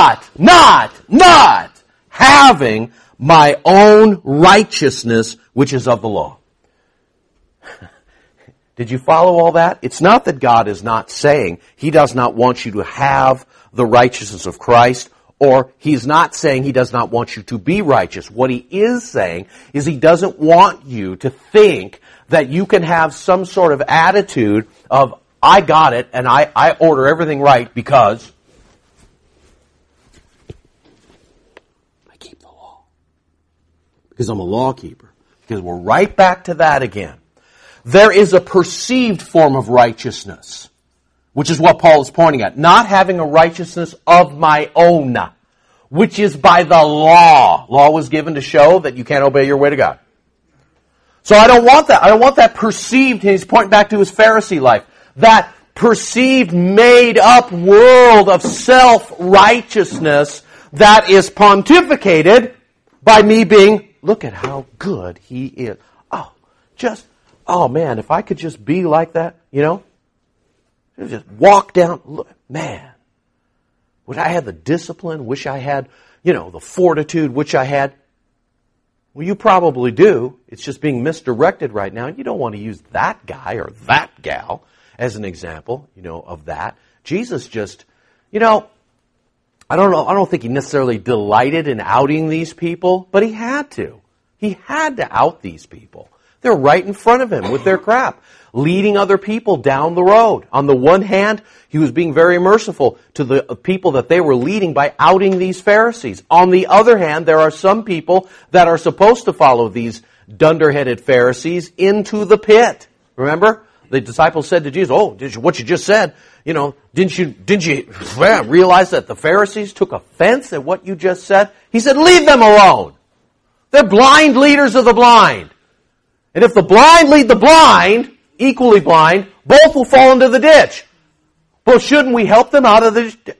Speaker 1: having my own righteousness, which is of the law. Did you follow all that? It's not that God is not saying He does not want you to have the righteousness of Christ, or He's not saying He does not want you to be righteous. What He is saying is He doesn't want you to think that you can have some sort of attitude of, I got it, and I order everything right because I keep the law. Because I'm a law keeper. Because we're right back to that again. There is a perceived form of righteousness, which is what Paul is pointing at. Not having a righteousness of my own, which is by the law. Law was given to show that you can't obey your way to God. So I don't want that. I don't want that perceived, he's pointing back to his Pharisee life, that perceived, made-up world of self-righteousness that is pontificated by me being, look at how good he is. Oh man, if I could just be like that, just walk down, look, man, wish I had the discipline, wish I had, the fortitude, which I had. Well, you probably do. It's just being misdirected right now. You don't want to use that guy or that gal as an example, of that. Jesus just, I don't know. I don't think He necessarily delighted in outing these people, but He had to. He had to out these people. They're right in front of Him with their crap, leading other people down the road. On the one hand, He was being very merciful to the people that they were leading by outing these Pharisees. On the other hand, there are some people that are supposed to follow these dunderheaded Pharisees into the pit. Remember? The disciples said to Jesus, what you just said, didn't you realize that the Pharisees took offense at what you just said? He said, leave them alone. They're blind leaders of the blind. And if the blind lead the blind, equally blind, both will fall into the ditch. Well, shouldn't we help them out of the ditch?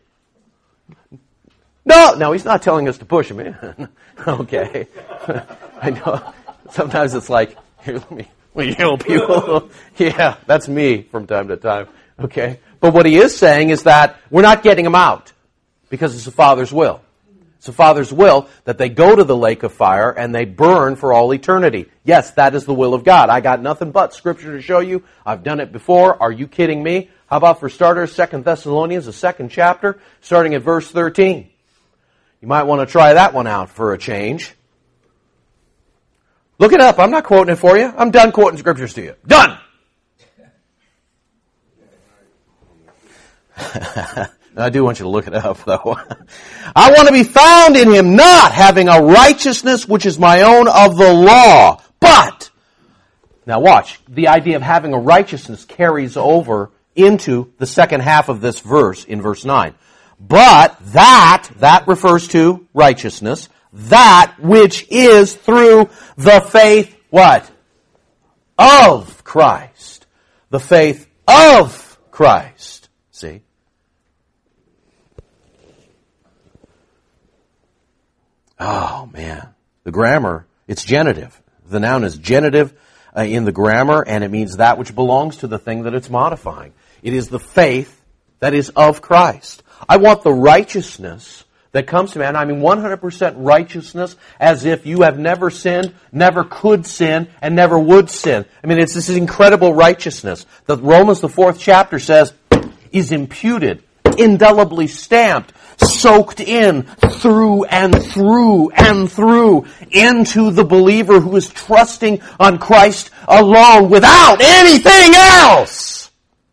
Speaker 1: No, He's not telling us to push them in. Okay. I know. Sometimes it's like, here, let me help you. Yeah, that's me from time to time. Okay. But what He is saying is that we're not getting them out because it's the Father's will. It's the Father's will that they go to the lake of fire and they burn for all eternity. Yes, that is the will of God. I got nothing but Scripture to show you. I've done it before. Are you kidding me? How about for starters, 2 Thessalonians, the 2nd chapter, starting at verse 13. You might want to try that one out for a change. Look it up. I'm not quoting it for you. I'm done quoting scriptures to you. Done! I do want you to look it up, though. I want to be found in Him, not having a righteousness which is my own of the law, but, now watch, the idea of having a righteousness carries over into the second half of this verse in verse 9. But that refers to righteousness, that which is through the faith, what? Of Christ. The faith of Christ. See? Oh, man. The grammar, it's genitive. The noun is genitive in the grammar, and it means that which belongs to the thing that it's modifying. It is the faith that is of Christ. I want the righteousness that comes to me, and I mean 100% righteousness as if you have never sinned, never could sin, and never would sin. I mean, it's this incredible righteousness that Romans, the 4th chapter says, is imputed, indelibly stamped, soaked in through and through and through into the believer who is trusting on Christ alone without anything else.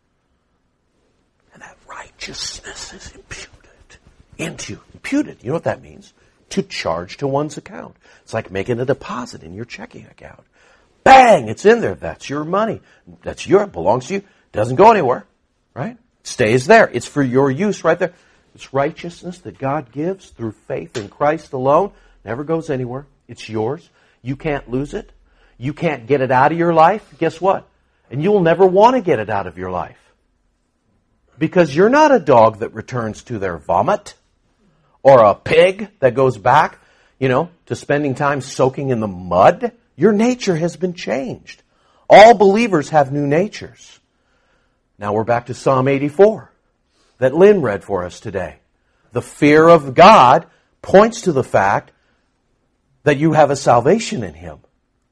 Speaker 1: And that righteousness is imputed into you. Imputed, you know what that means? To charge to one's account. It's like making a deposit in your checking account. Bang! It's in there. That's your money. That's your, it belongs to you. Doesn't go anywhere. Right? It stays there. It's for your use right there. It's righteousness that God gives through faith in Christ alone. Never goes anywhere. It's yours. You can't lose it. You can't get it out of your life. Guess what? And you'll never want to get it out of your life. Because you're not a dog that returns to their vomit. Or a pig that goes back, to spending time soaking in the mud. Your nature has been changed. All believers have new natures. Now we're back to Psalm 84 that Lynn read for us today. The fear of God points to the fact that you have a salvation in Him.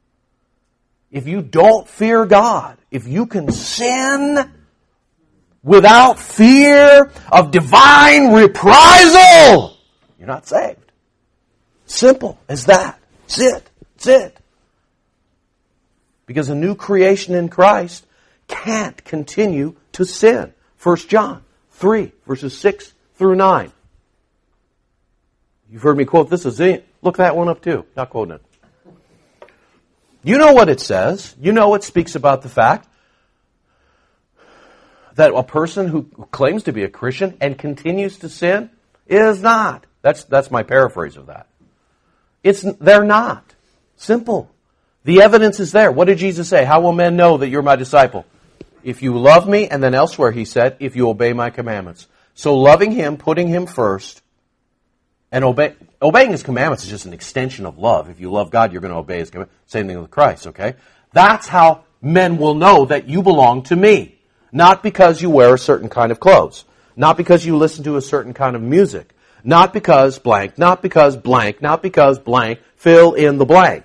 Speaker 1: If you don't fear God, if you can sin without fear of divine reprisal, you're not saved. Simple as that. That's it. That's it. Because a new creation in Christ can't continue to sin. 1 John 3, verses 6 through 9. You've heard me quote this. Look that one up too. Not quoting it. You know what it says. You know it speaks about the fact that a person who claims to be a Christian and continues to sin is not. That's my paraphrase of that. They're not. Simple. The evidence is there. What did Jesus say? How will men know that you're my disciple? If you love me, and then elsewhere He said, if you obey my commandments. So loving Him, putting Him first, and obeying His commandments is just an extension of love. If you love God, you're going to obey His commandments. Same thing with Christ, okay? That's how men will know that you belong to me. Not because you wear a certain kind of clothes. Not because you listen to a certain kind of music. Not because blank, not because blank, not because blank, fill in the blank.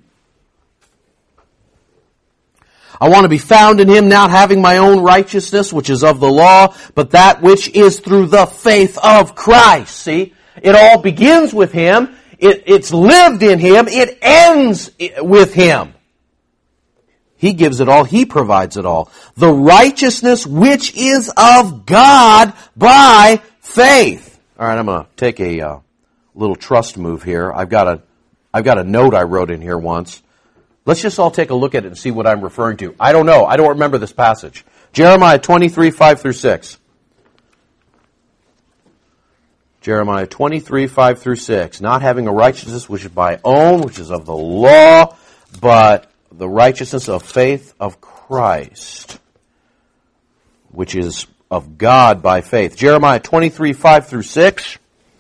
Speaker 1: I want to be found in Him, not having my own righteousness, which is of the law, but that which is through the faith of Christ. See, it all begins with Him, it's lived in Him, it ends with Him. He gives it all, He provides it all. The righteousness which is of God by faith. All right, I'm going to take a little trust move here. I've got a note I wrote in here once. Let's just all take a look at it and see what I'm referring to. I don't know. I don't remember this passage. Jeremiah 23, 5 through 6. Jeremiah 23, 5 through 6. Not having a righteousness which is my own, which is of the law, but the righteousness of faith of Christ, which is of God by faith. Jeremiah 23, 5 through 6.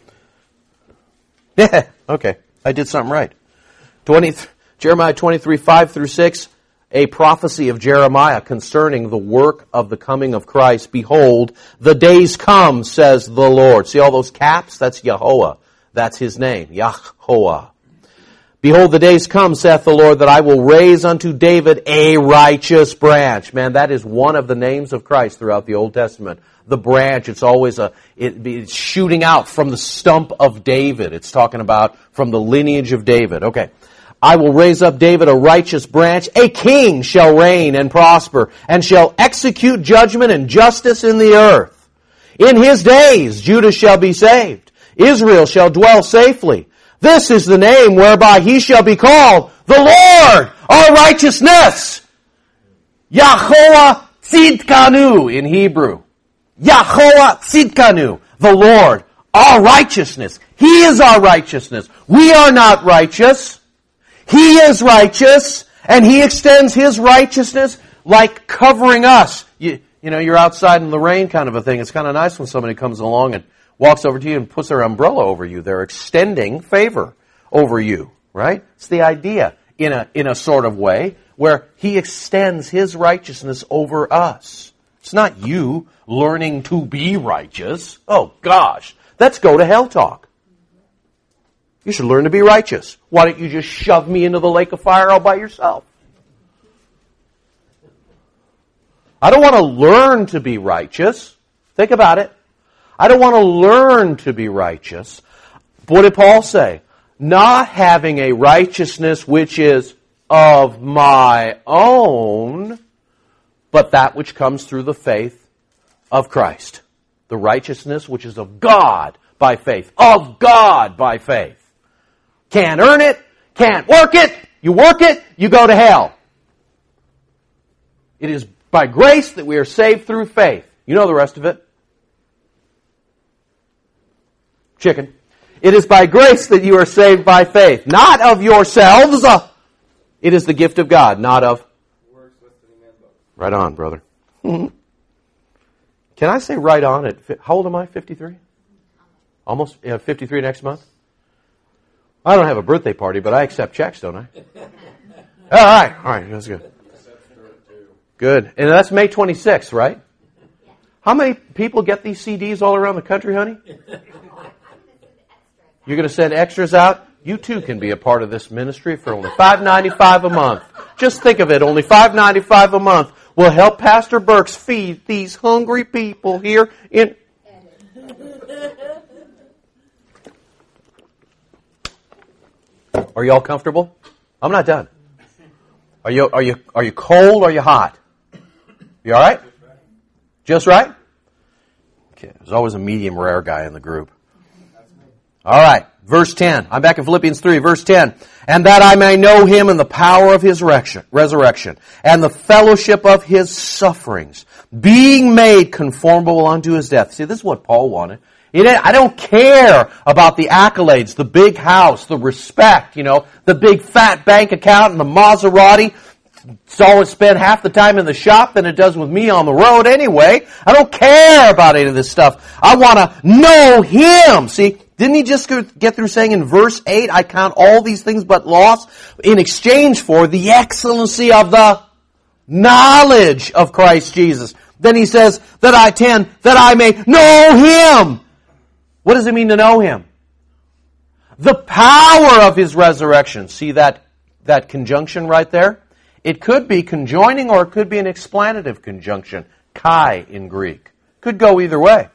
Speaker 1: Yeah, okay. I did something right. Jeremiah 23, 5 through 6. A prophecy of Jeremiah concerning the work of the coming of Christ. Behold, the days come, says the Lord. See all those caps? That's Yahuwah. That's His name. Yahuwah. Behold, the days come, saith the Lord, that I will raise unto David a righteous branch. Man, that is one of the names of Christ throughout the Old Testament. The branch, it's always it's shooting out from the stump of David. It's talking about from the lineage of David. Okay. I will raise up David a righteous branch. A king shall reign and prosper, and shall execute judgment and justice in the earth. In his days Judah shall be saved. Israel shall dwell safely. This is the name whereby he shall be called, the Lord, our righteousness. Yahovah Tzidkanu in Hebrew. Yahovah Tzidkanu, the Lord, our righteousness. He is our righteousness. We are not righteous. He is righteous, and He extends His righteousness like covering us. You know, you're outside in the rain kind of a thing. It's kind of nice when somebody comes along and walks over to you and puts their umbrella over you. They're extending favor over you, right? It's the idea in a sort of way where He extends His righteousness over us. It's not you learning to be righteous. Oh gosh, let's go to hell talk. You should learn to be righteous. Why don't you just shove me into the lake of fire all by yourself? I don't want to learn to be righteous. Think about it. I don't want to learn to be righteous. What did Paul say? Not having a righteousness which is of my own, but that which comes through the faith of Christ. The righteousness which is of God by faith. Of God by faith. Can't earn it, can't work it, you go to hell. It is by grace that we are saved through faith. You know the rest of it. Chicken. It is by grace that you are saved by faith, not of yourselves. It is the gift of God, not of works. Right on, brother. Can I say right on? How old am I? 53? Almost 53 next month? I don't have a birthday party, but I accept checks, don't I? All right, that's good. Good. And that's May 26th, right? How many people get these CDs all around the country, honey? You're going to send extras out? You too can be a part of this ministry for only $5.95 a month. Just think of it, only $5.95 a month will help Pastor Burks feed these hungry people here in... Are you all comfortable? I'm not done. Are you cold or are you hot? You all right? Just right? Okay. There's always a medium rare guy in the group. All right. Verse 10. I'm back in Philippians 3, verse 10. And that I may know Him in the power of His resurrection, and the fellowship of His sufferings, being made conformable unto His death. See, this is what Paul wanted. I don't care about the accolades, the big house, the respect, the big fat bank account and the Maserati. It's always spend half the time in the shop than it does with me on the road anyway. I don't care about any of this stuff. I want to know Him. See, didn't he just get through saying in verse 8, I count all these things but loss in exchange for the excellency of the knowledge of Christ Jesus. Then he says, that I may know Him. What does it mean to know Him? The power of His resurrection. See that conjunction right there? It could be conjoining or it could be an explanative conjunction. Kai in Greek. Could go either way.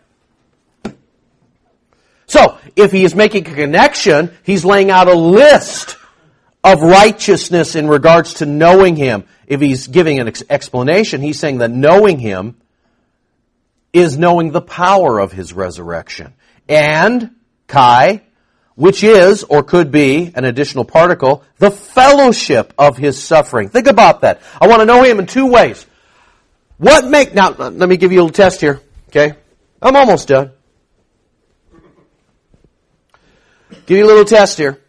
Speaker 1: So, if he is making a connection, he's laying out a list of righteousness in regards to knowing Him. If he's giving an explanation, he's saying that knowing Him is knowing the power of His resurrection. And, Kai, which is, or could be, an additional particle, the fellowship of His suffering. Think about that. I want to know Him in two ways. Now, let me give you a little test here, okay? I'm almost done. Give you a little test here.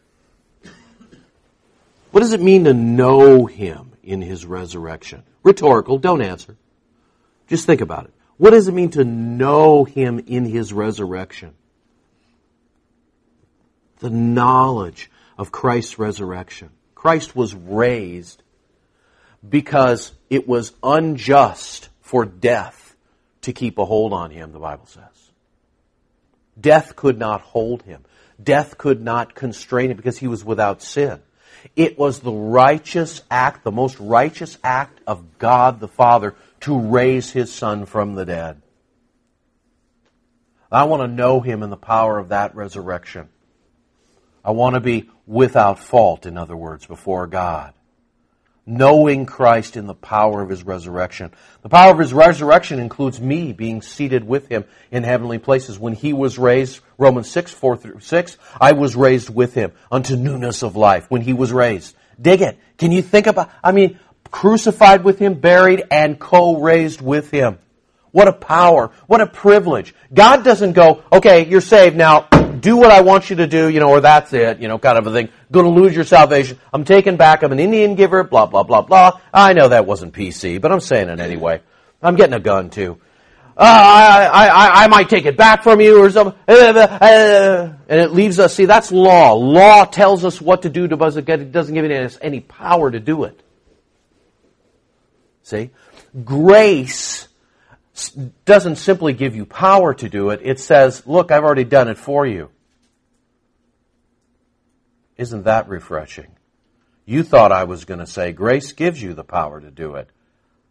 Speaker 1: What does it mean to know Him in His resurrection? Rhetorical, don't answer. Just think about it. What does it mean to know Him in His resurrection? The knowledge of Christ's resurrection. Christ was raised because it was unjust for death to keep a hold on Him, the Bible says. Death could not hold Him. Death could not constrain Him because He was without sin. It was the righteous act, the most righteous act of God the Father to raise His Son from the dead. I want to know Him in the power of that resurrection. I want to be without fault, in other words, before God. Knowing Christ in the power of His resurrection. The power of His resurrection includes me being seated with Him in heavenly places. When He was raised, Romans 6, 4-6, I was raised with Him unto newness of life. When He was raised. Dig it. Can you think about, crucified with Him, buried, and co-raised with Him. What a power. What a privilege. God doesn't go, okay, you're saved now. Do what I want you to do, or that's it, kind of a thing. Going to lose your salvation. I'm taken back. I'm an Indian giver, blah, blah, blah, blah. I know that wasn't PC, but I'm saying it anyway. I'm getting a gun, too. I might take it back from you or something. And it leaves us, see, that's law. Law tells us what to do, but it doesn't give us any power to do it. See? Grace doesn't simply give you power to do it. It says, look, I've already done it for you. Isn't that refreshing? You thought I was going to say, grace gives you the power to do it.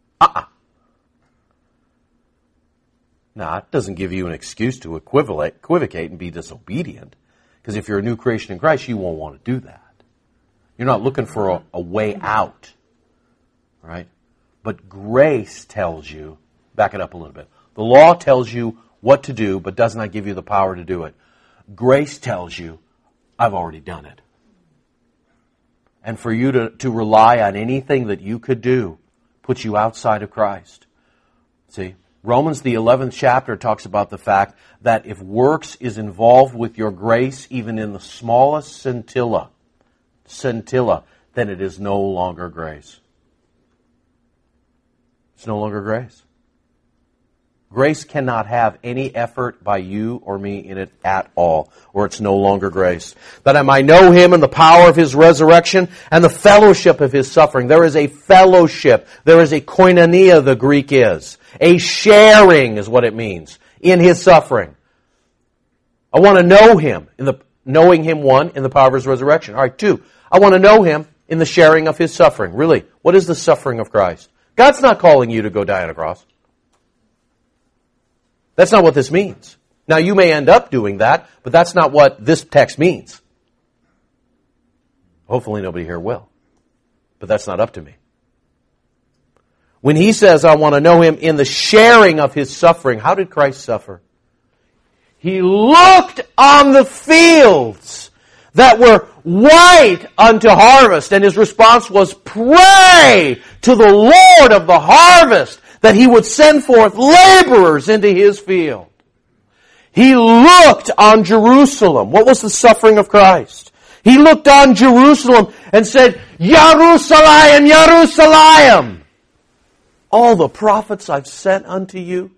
Speaker 1: No, it doesn't give you an excuse to equivocate and be disobedient. Because if you're a new creation in Christ, you won't want to do that. You're not looking for a way out. Right? But grace tells you, back it up a little bit. The law tells you what to do, but does not give you the power to do it. Grace tells you, I've already done it. And for you to rely on anything that you could do puts you outside of Christ. See, Romans, the 11th chapter, talks about the fact that if works is involved with your grace, even in the smallest scintilla, then it is no longer grace. It's no longer grace. Grace cannot have any effort by you or me in it at all, or it's no longer grace. That I might know Him and the power of His resurrection and the fellowship of His suffering. There is a fellowship. There is a koinonia, the Greek is. A sharing is what it means in His suffering. I want to know Him, knowing Him, 1, in the power of His resurrection. All right, 2, I want to know Him in the sharing of His suffering. Really, what is the suffering of Christ? God's not calling you to go die on a cross. That's not what this means. Now, you may end up doing that, but that's not what this text means. Hopefully nobody here will. But that's not up to me. When He says, I want to know Him in the sharing of His suffering, how did Christ suffer? He looked on the fields that were white unto harvest, and His response was, pray to the Lord of the harvest that He would send forth laborers into His field. He looked on Jerusalem. What was the suffering of Christ? He looked on Jerusalem and said, Jerusalem, Jerusalem, all the prophets I've sent unto you,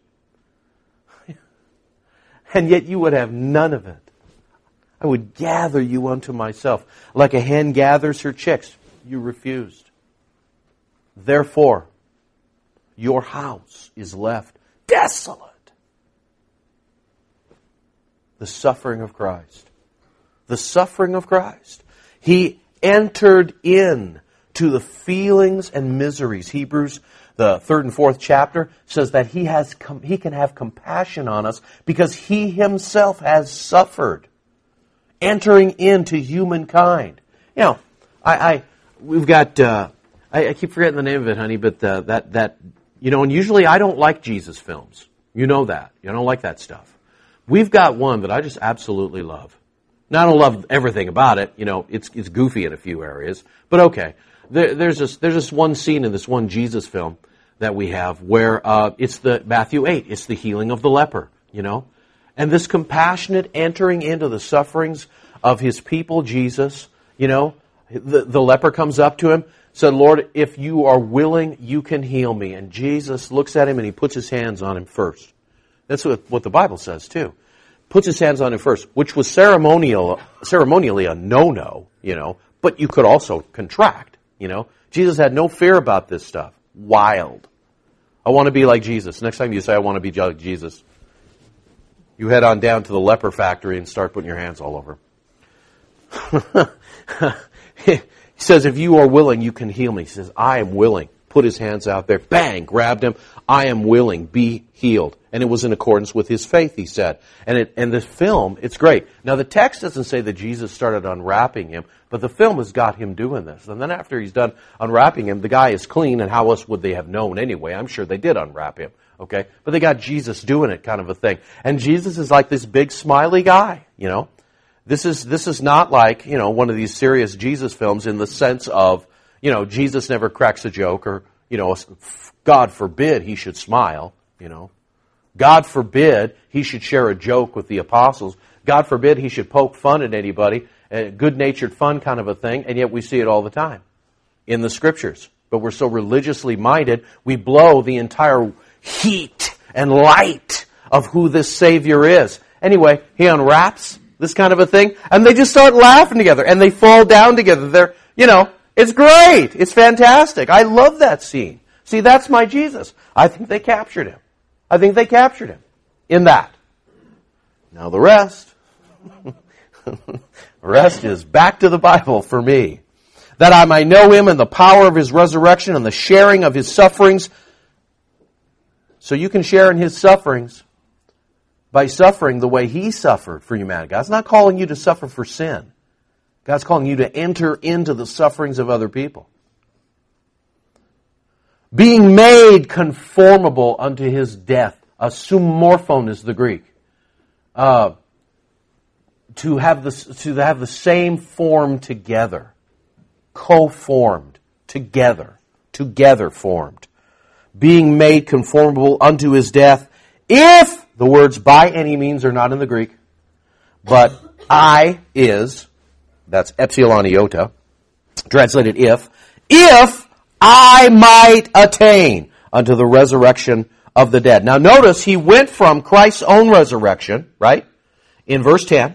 Speaker 1: and yet you would have none of it. I would gather you unto myself. Like a hen gathers her chicks, you refused. Therefore, your house is left desolate. The suffering of Christ. The suffering of Christ. He entered in to the feelings and miseries. Hebrews, the 3rd and 4th chapter, says that He can have compassion on us because He Himself has suffered. Entering into humankind. We've got, I keep forgetting the name of it, honey, but and usually I don't like Jesus films. You know that. I don't like that stuff. We've got one that I just absolutely love. Now, I don't love everything about it. It's goofy in a few areas. But okay. There's this one scene in this one Jesus film that we have where it's the Matthew 8. It's the healing of the leper, And this compassionate entering into the sufferings of His people, Jesus, the leper comes up to Him, said, Lord, if you are willing, you can heal me. And Jesus looks at him and He puts His hands on him first. That's what the Bible says too. Puts His hands on him first, which was ceremonially a no-no, but you could also contract, Jesus had no fear about this stuff. Wild. I want to be like Jesus. Next time you say, I want to be like Jesus, you head on down to the leper factory and start putting your hands all over. He says, if you are willing, you can heal me. He says, I am willing. put his hands out there, bang, grabbed him. I am willing, be healed. And it was in accordance with his faith, he said. And the film, it's great. Now the text doesn't say that Jesus started unwrapping him, but the film has got him doing this. And then after he's done unwrapping him, the guy is clean, and how else would they have known anyway? I'm sure they did unwrap him, okay? But they got Jesus doing it, kind of a thing. And Jesus is like this big smiley guy, you know? This is not like, you know, one of these serious Jesus films in the sense of, you know, Jesus never cracks a joke, or, you know, God forbid he should smile, you know. God forbid he should share a joke with the apostles. God forbid he should poke fun at anybody, good-natured fun kind of a thing, and yet we see it all the time in the Scriptures. But we're so religiously minded, we blow the entire heat and light of who this Savior is. Anyway, he unwraps this kind of a thing, and they just start laughing together, and they fall down together. They're, you know, it's great. It's fantastic. I love that scene. See, that's my Jesus. I think they captured him. I think they captured him in that. Now the rest, the rest is back to the Bible for me. That I might know him and the power of his resurrection and the sharing of his sufferings. So you can share in his sufferings by suffering the way he suffered for humanity. God's not calling you to suffer for sin. God's calling you to enter into the sufferings of other people. Being made conformable unto his death. Sumorphon is the Greek. To have the same form together. Co-formed. Together formed. Being made conformable unto his death. If the words by any means are not in the Greek, but I is, that's epsilon iota, translated if I might attain unto the resurrection of the dead. Now notice, he went from Christ's own resurrection, right, in verse 10,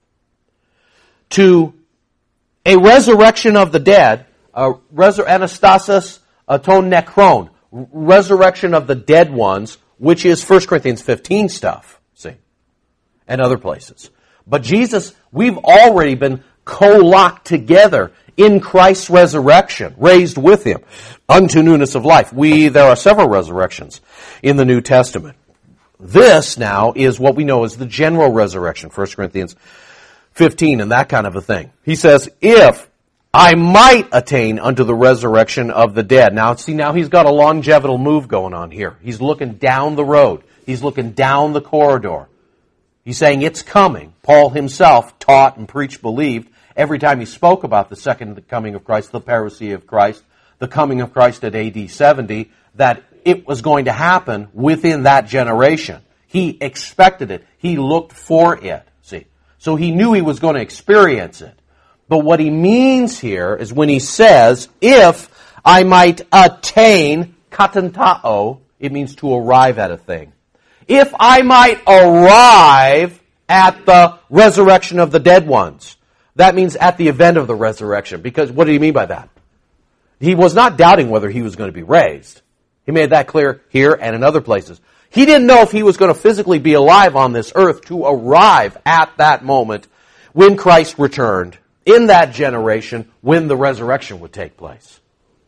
Speaker 1: to a resurrection of the dead, anastasis aton nekron, resurrection of the dead ones, which is 1 Corinthians 15 stuff, see, and other places. But Jesus, we've already been co-locked together in Christ's resurrection, raised with him unto newness of life. There are several resurrections in the New Testament. This now is what we know as the general resurrection, 1 Corinthians 15 and that kind of a thing. He says, if I might attain unto the resurrection of the dead. Now, see, now he's got a longevital move going on here. He's looking down the road. He's looking down the corridor. He's saying it's coming. Paul himself taught and preached, believed, every time he spoke about the second coming of Christ, the parousia of Christ, the coming of Christ at AD 70, that it was going to happen within that generation. He expected it. He looked for it. See, so he knew he was going to experience it. But what he means here is when he says, if I might attain, katantao, it means to arrive at a thing. If I might arrive at the resurrection of the dead ones. That means at the event of the resurrection. Because what did he mean by that? He was not doubting whether he was going to be raised. He made that clear here and in other places. He didn't know if he was going to physically be alive on this earth to arrive at that moment when Christ returned, in that generation, when the resurrection would take place.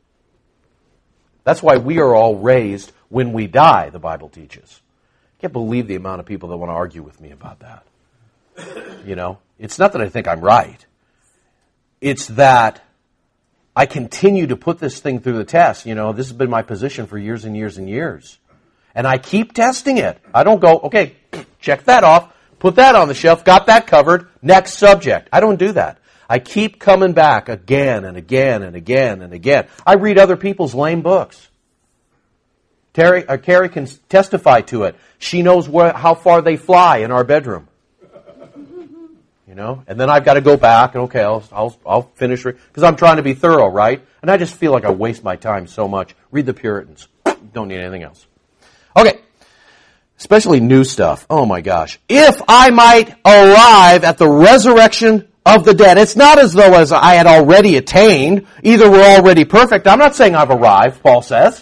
Speaker 1: That's why we are all raised when we die, the Bible teaches. I can't believe the amount of people that want to argue with me about that. You know, it's not that I think I'm right. It's that I continue to put this thing through the test. You know, this has been my position for years and years and years. And I keep testing it. I don't go, okay, check that off, put that on the shelf, got that covered, next subject. I don't do that. I keep coming back again and again and again and again. I read other people's lame books. Carrie can testify to it. She knows how far they fly in our bedroom. You know, and then I've got to go back and okay, I'll finish because I'm trying to be thorough, right? And I just feel like I waste my time so much. Read the Puritans. Don't need anything else. Okay. Especially new stuff. Oh my gosh. If I might arrive at the resurrection of the dead. It's not as though as I had already attained. Either we're already perfect. I'm not saying I've arrived, Paul says.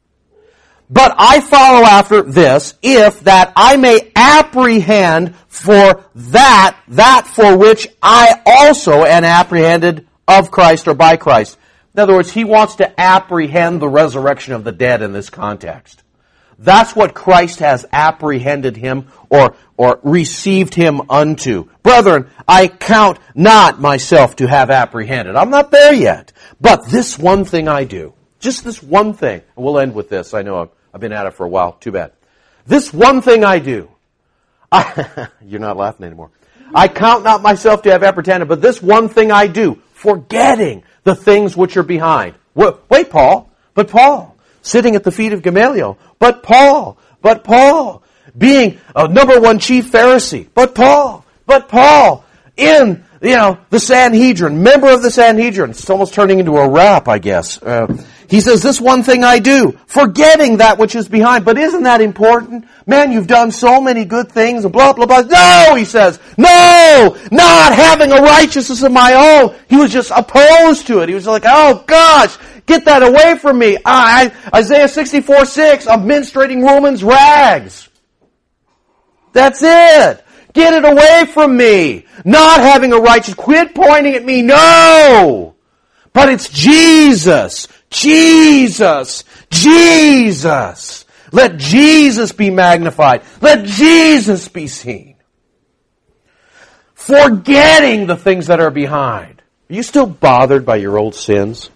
Speaker 1: But I follow after this, if that I may apprehend for that for which I also am apprehended of Christ or by Christ. In other words, he wants to apprehend the resurrection of the dead in this context. That's what Christ has apprehended him or received him unto. Brethren, I count not myself to have apprehended. I'm not there yet. But this one thing I do. Just this one thing. And we'll end with this. I know I've been at it for a while. Too bad. This one thing I do. You're not laughing anymore. I count not myself to have apprehended, but this one thing I do, forgetting the things which are behind. Wait, Paul. But Paul, sitting at the feet of Gamaliel. But Paul, being a number one chief Pharisee. But Paul, in, the Sanhedrin, member of the Sanhedrin. It's almost turning into a rap, I guess. He says, this one thing I do, forgetting that which is behind. But isn't that important? Man, you've done so many good things and blah, blah, blah. No, he says, no, not having a righteousness of my own. He was just opposed to it. He was like, oh gosh, get that away from me. Isaiah 64:6, I'm menstruating woman's rags. That's it. Get it away from me. Not having a righteous, quit pointing at me. No. But it's Jesus. Jesus. Jesus. Let Jesus be magnified. Let Jesus be seen. Forgetting the things that are behind. Are you still bothered by your old sins?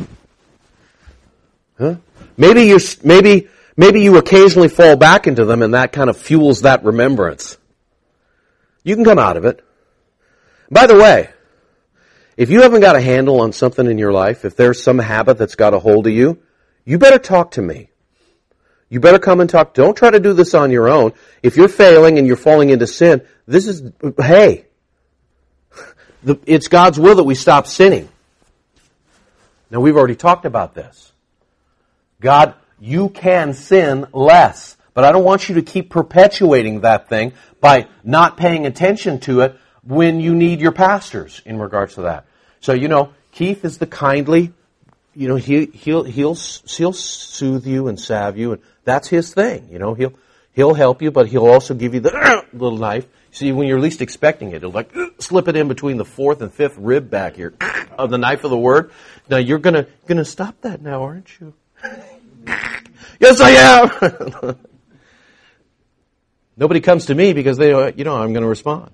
Speaker 1: Huh? Maybe you occasionally fall back into them and that kind of fuels that remembrance. You can come out of it. By the way, if you haven't got a handle on something in your life, if there's some habit that's got a hold of you, you better talk to me. You better come and talk. Don't try to do this on your own. If you're failing and you're falling into sin, it's God's will that we stop sinning. Now, we've already talked about this. God, you can sin less, but I don't want you to keep perpetuating that thing by not paying attention to it when you need your pastors in regards to that. So, Keith is the kindly, he'll soothe you and salve you, and that's his thing. He'll help you, but he'll also give you the little knife. See, when you're least expecting it, he'll slip it in between the fourth and fifth rib back here of the knife of the word. Now you're gonna stop that now, aren't you? Yes, I am. Nobody comes to me because they, I'm going to respond.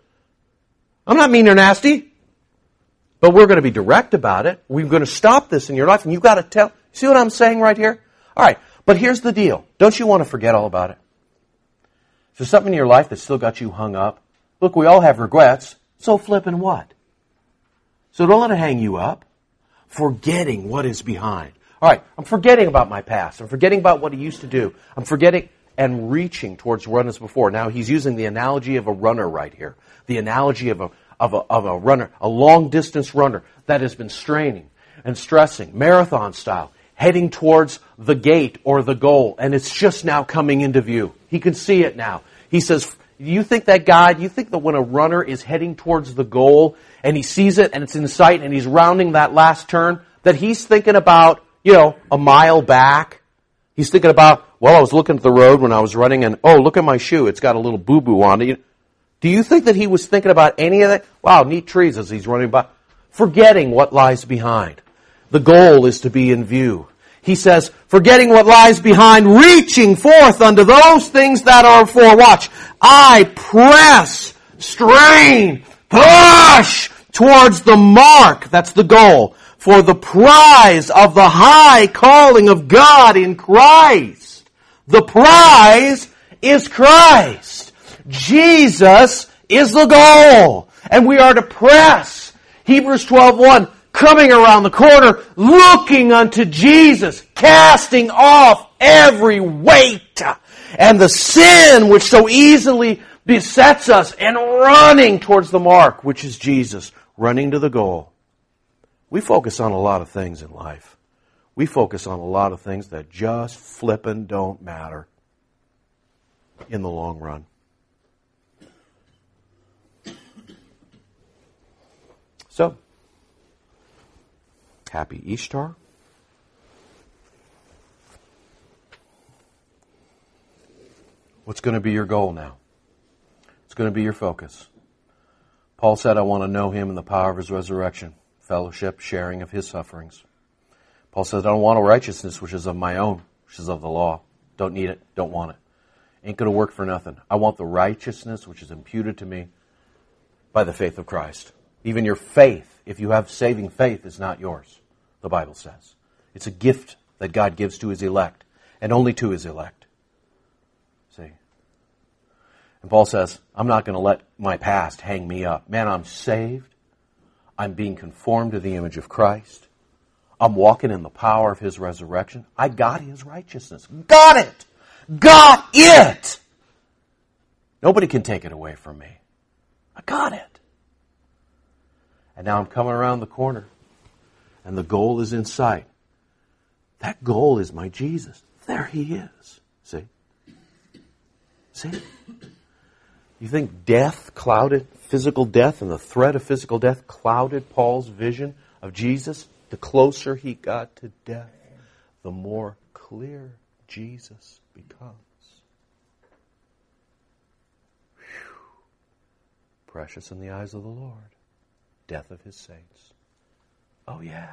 Speaker 1: I'm not mean or nasty, but we're going to be direct about it. We're going to stop this in your life, and you've got to tell. See what I'm saying right here? All right, but here's the deal. Don't you want to forget all about it? Is there something in your life that's still got you hung up? Look, we all have regrets. So flipping what? So don't let it hang you up. Forgetting what is behind. All right, I'm forgetting about my past. I'm forgetting about what I used to do. I'm forgetting and reaching towards what is before. Now he's using the analogy of a runner right here. The analogy of a runner, a long-distance runner that has been straining and stressing, marathon style, heading towards the gate or the goal, and it's just now coming into view. He can see it now. He says, you think that when a runner is heading towards the goal and he sees it and it's in sight and he's rounding that last turn, that he's thinking about, a mile back? He's thinking about, I was looking at the road when I was running and, look at my shoe. It's got a little boo-boo on it. Do you think that he was thinking about any of that? Wow, neat trees as he's running by. Forgetting what lies behind. The goal is to be in view. He says, forgetting what lies behind, reaching forth unto those things that are for, watch, I press, strain, push towards the mark. That's the goal. For the prize of the high calling of God in Christ. The prize is Christ. Jesus is the goal. And we are to press. Hebrews 12:1, coming around the corner, looking unto Jesus, casting off every weight and the sin which so easily besets us, and running towards the mark, which is Jesus, running to the goal. We focus on a lot of things in life. We focus on a lot of things that just flippin' don't matter in the long run. So, happy Easter. What's going to be your goal now? It's going to be your focus. Paul said, I want to know Him in the power of His resurrection, fellowship, sharing of His sufferings. Paul says, I don't want a righteousness which is of my own, which is of the law. Don't need it, don't want it. Ain't going to work for nothing. I want the righteousness which is imputed to me by the faith of Christ. Even your faith, if you have saving faith, is not yours, the Bible says. It's a gift that God gives to His elect, and only to His elect. See? And Paul says, I'm not going to let my past hang me up. Man, I'm saved. I'm being conformed to the image of Christ. I'm walking in the power of His resurrection. I got His righteousness. Got it! Got it! Nobody can take it away from me. I got it. And now I'm coming around the corner, and the goal is in sight. That goal is my Jesus. There He is. See? See? You think death clouded, physical death, and the threat of physical death clouded Paul's vision of Jesus? The closer he got to death, the more clear Jesus becomes. Whew. Precious in the eyes of the Lord. Death of His saints. Oh yeah.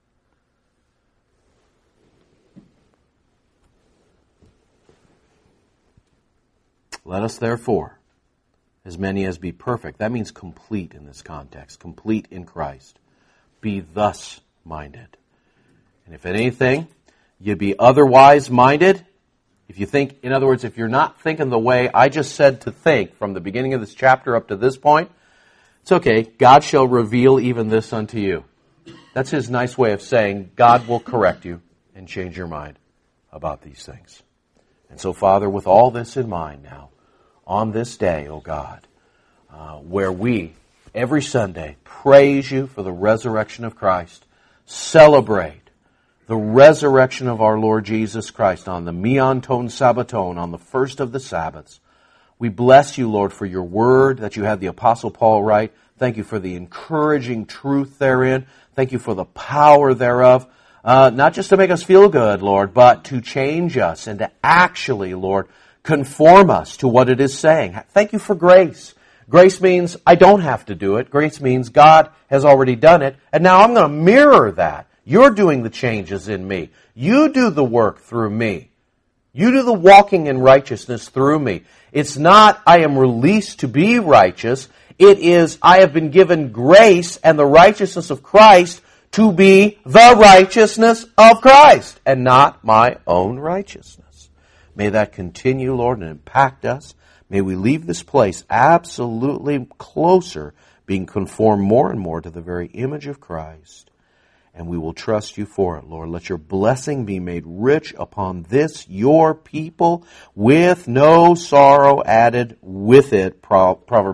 Speaker 1: Let us therefore, as many as be perfect, that means complete in this context, complete in Christ, be thus minded. And if anything, you be otherwise minded. If you think, in other words, if you're not thinking the way I just said to think from the beginning of this chapter up to this point, it's okay. God shall reveal even this unto you. That's His nice way of saying God will correct you and change your mind about these things. And so, Father, with all this in mind now, on this day, O God, where we, every Sunday, praise You for the resurrection of Christ, celebrate the resurrection of our Lord Jesus Christ on the Mionton Sabbaton, on the first of the Sabbaths. We bless You, Lord, for Your word that You had the Apostle Paul write. Thank You for the encouraging truth therein. Thank You for the power thereof. Not just to make us feel good, Lord, but to change us and to actually, Lord, conform us to what it is saying. Thank You for grace. Grace means I don't have to do it. Grace means God has already done it, and now I'm going to mirror that. You're doing the changes in me. You do the work through me. You do the walking in righteousness through me. It's not I am released to be righteous. It is I have been given grace and the righteousness of Christ to be the righteousness of Christ and not my own righteousness. May that continue, Lord, and impact us. May we leave this place absolutely closer, being conformed more and more to the very image of Christ. And we will trust You for it, Lord. Let Your blessing be made rich upon this, Your people, with no sorrow added with it. Proverbs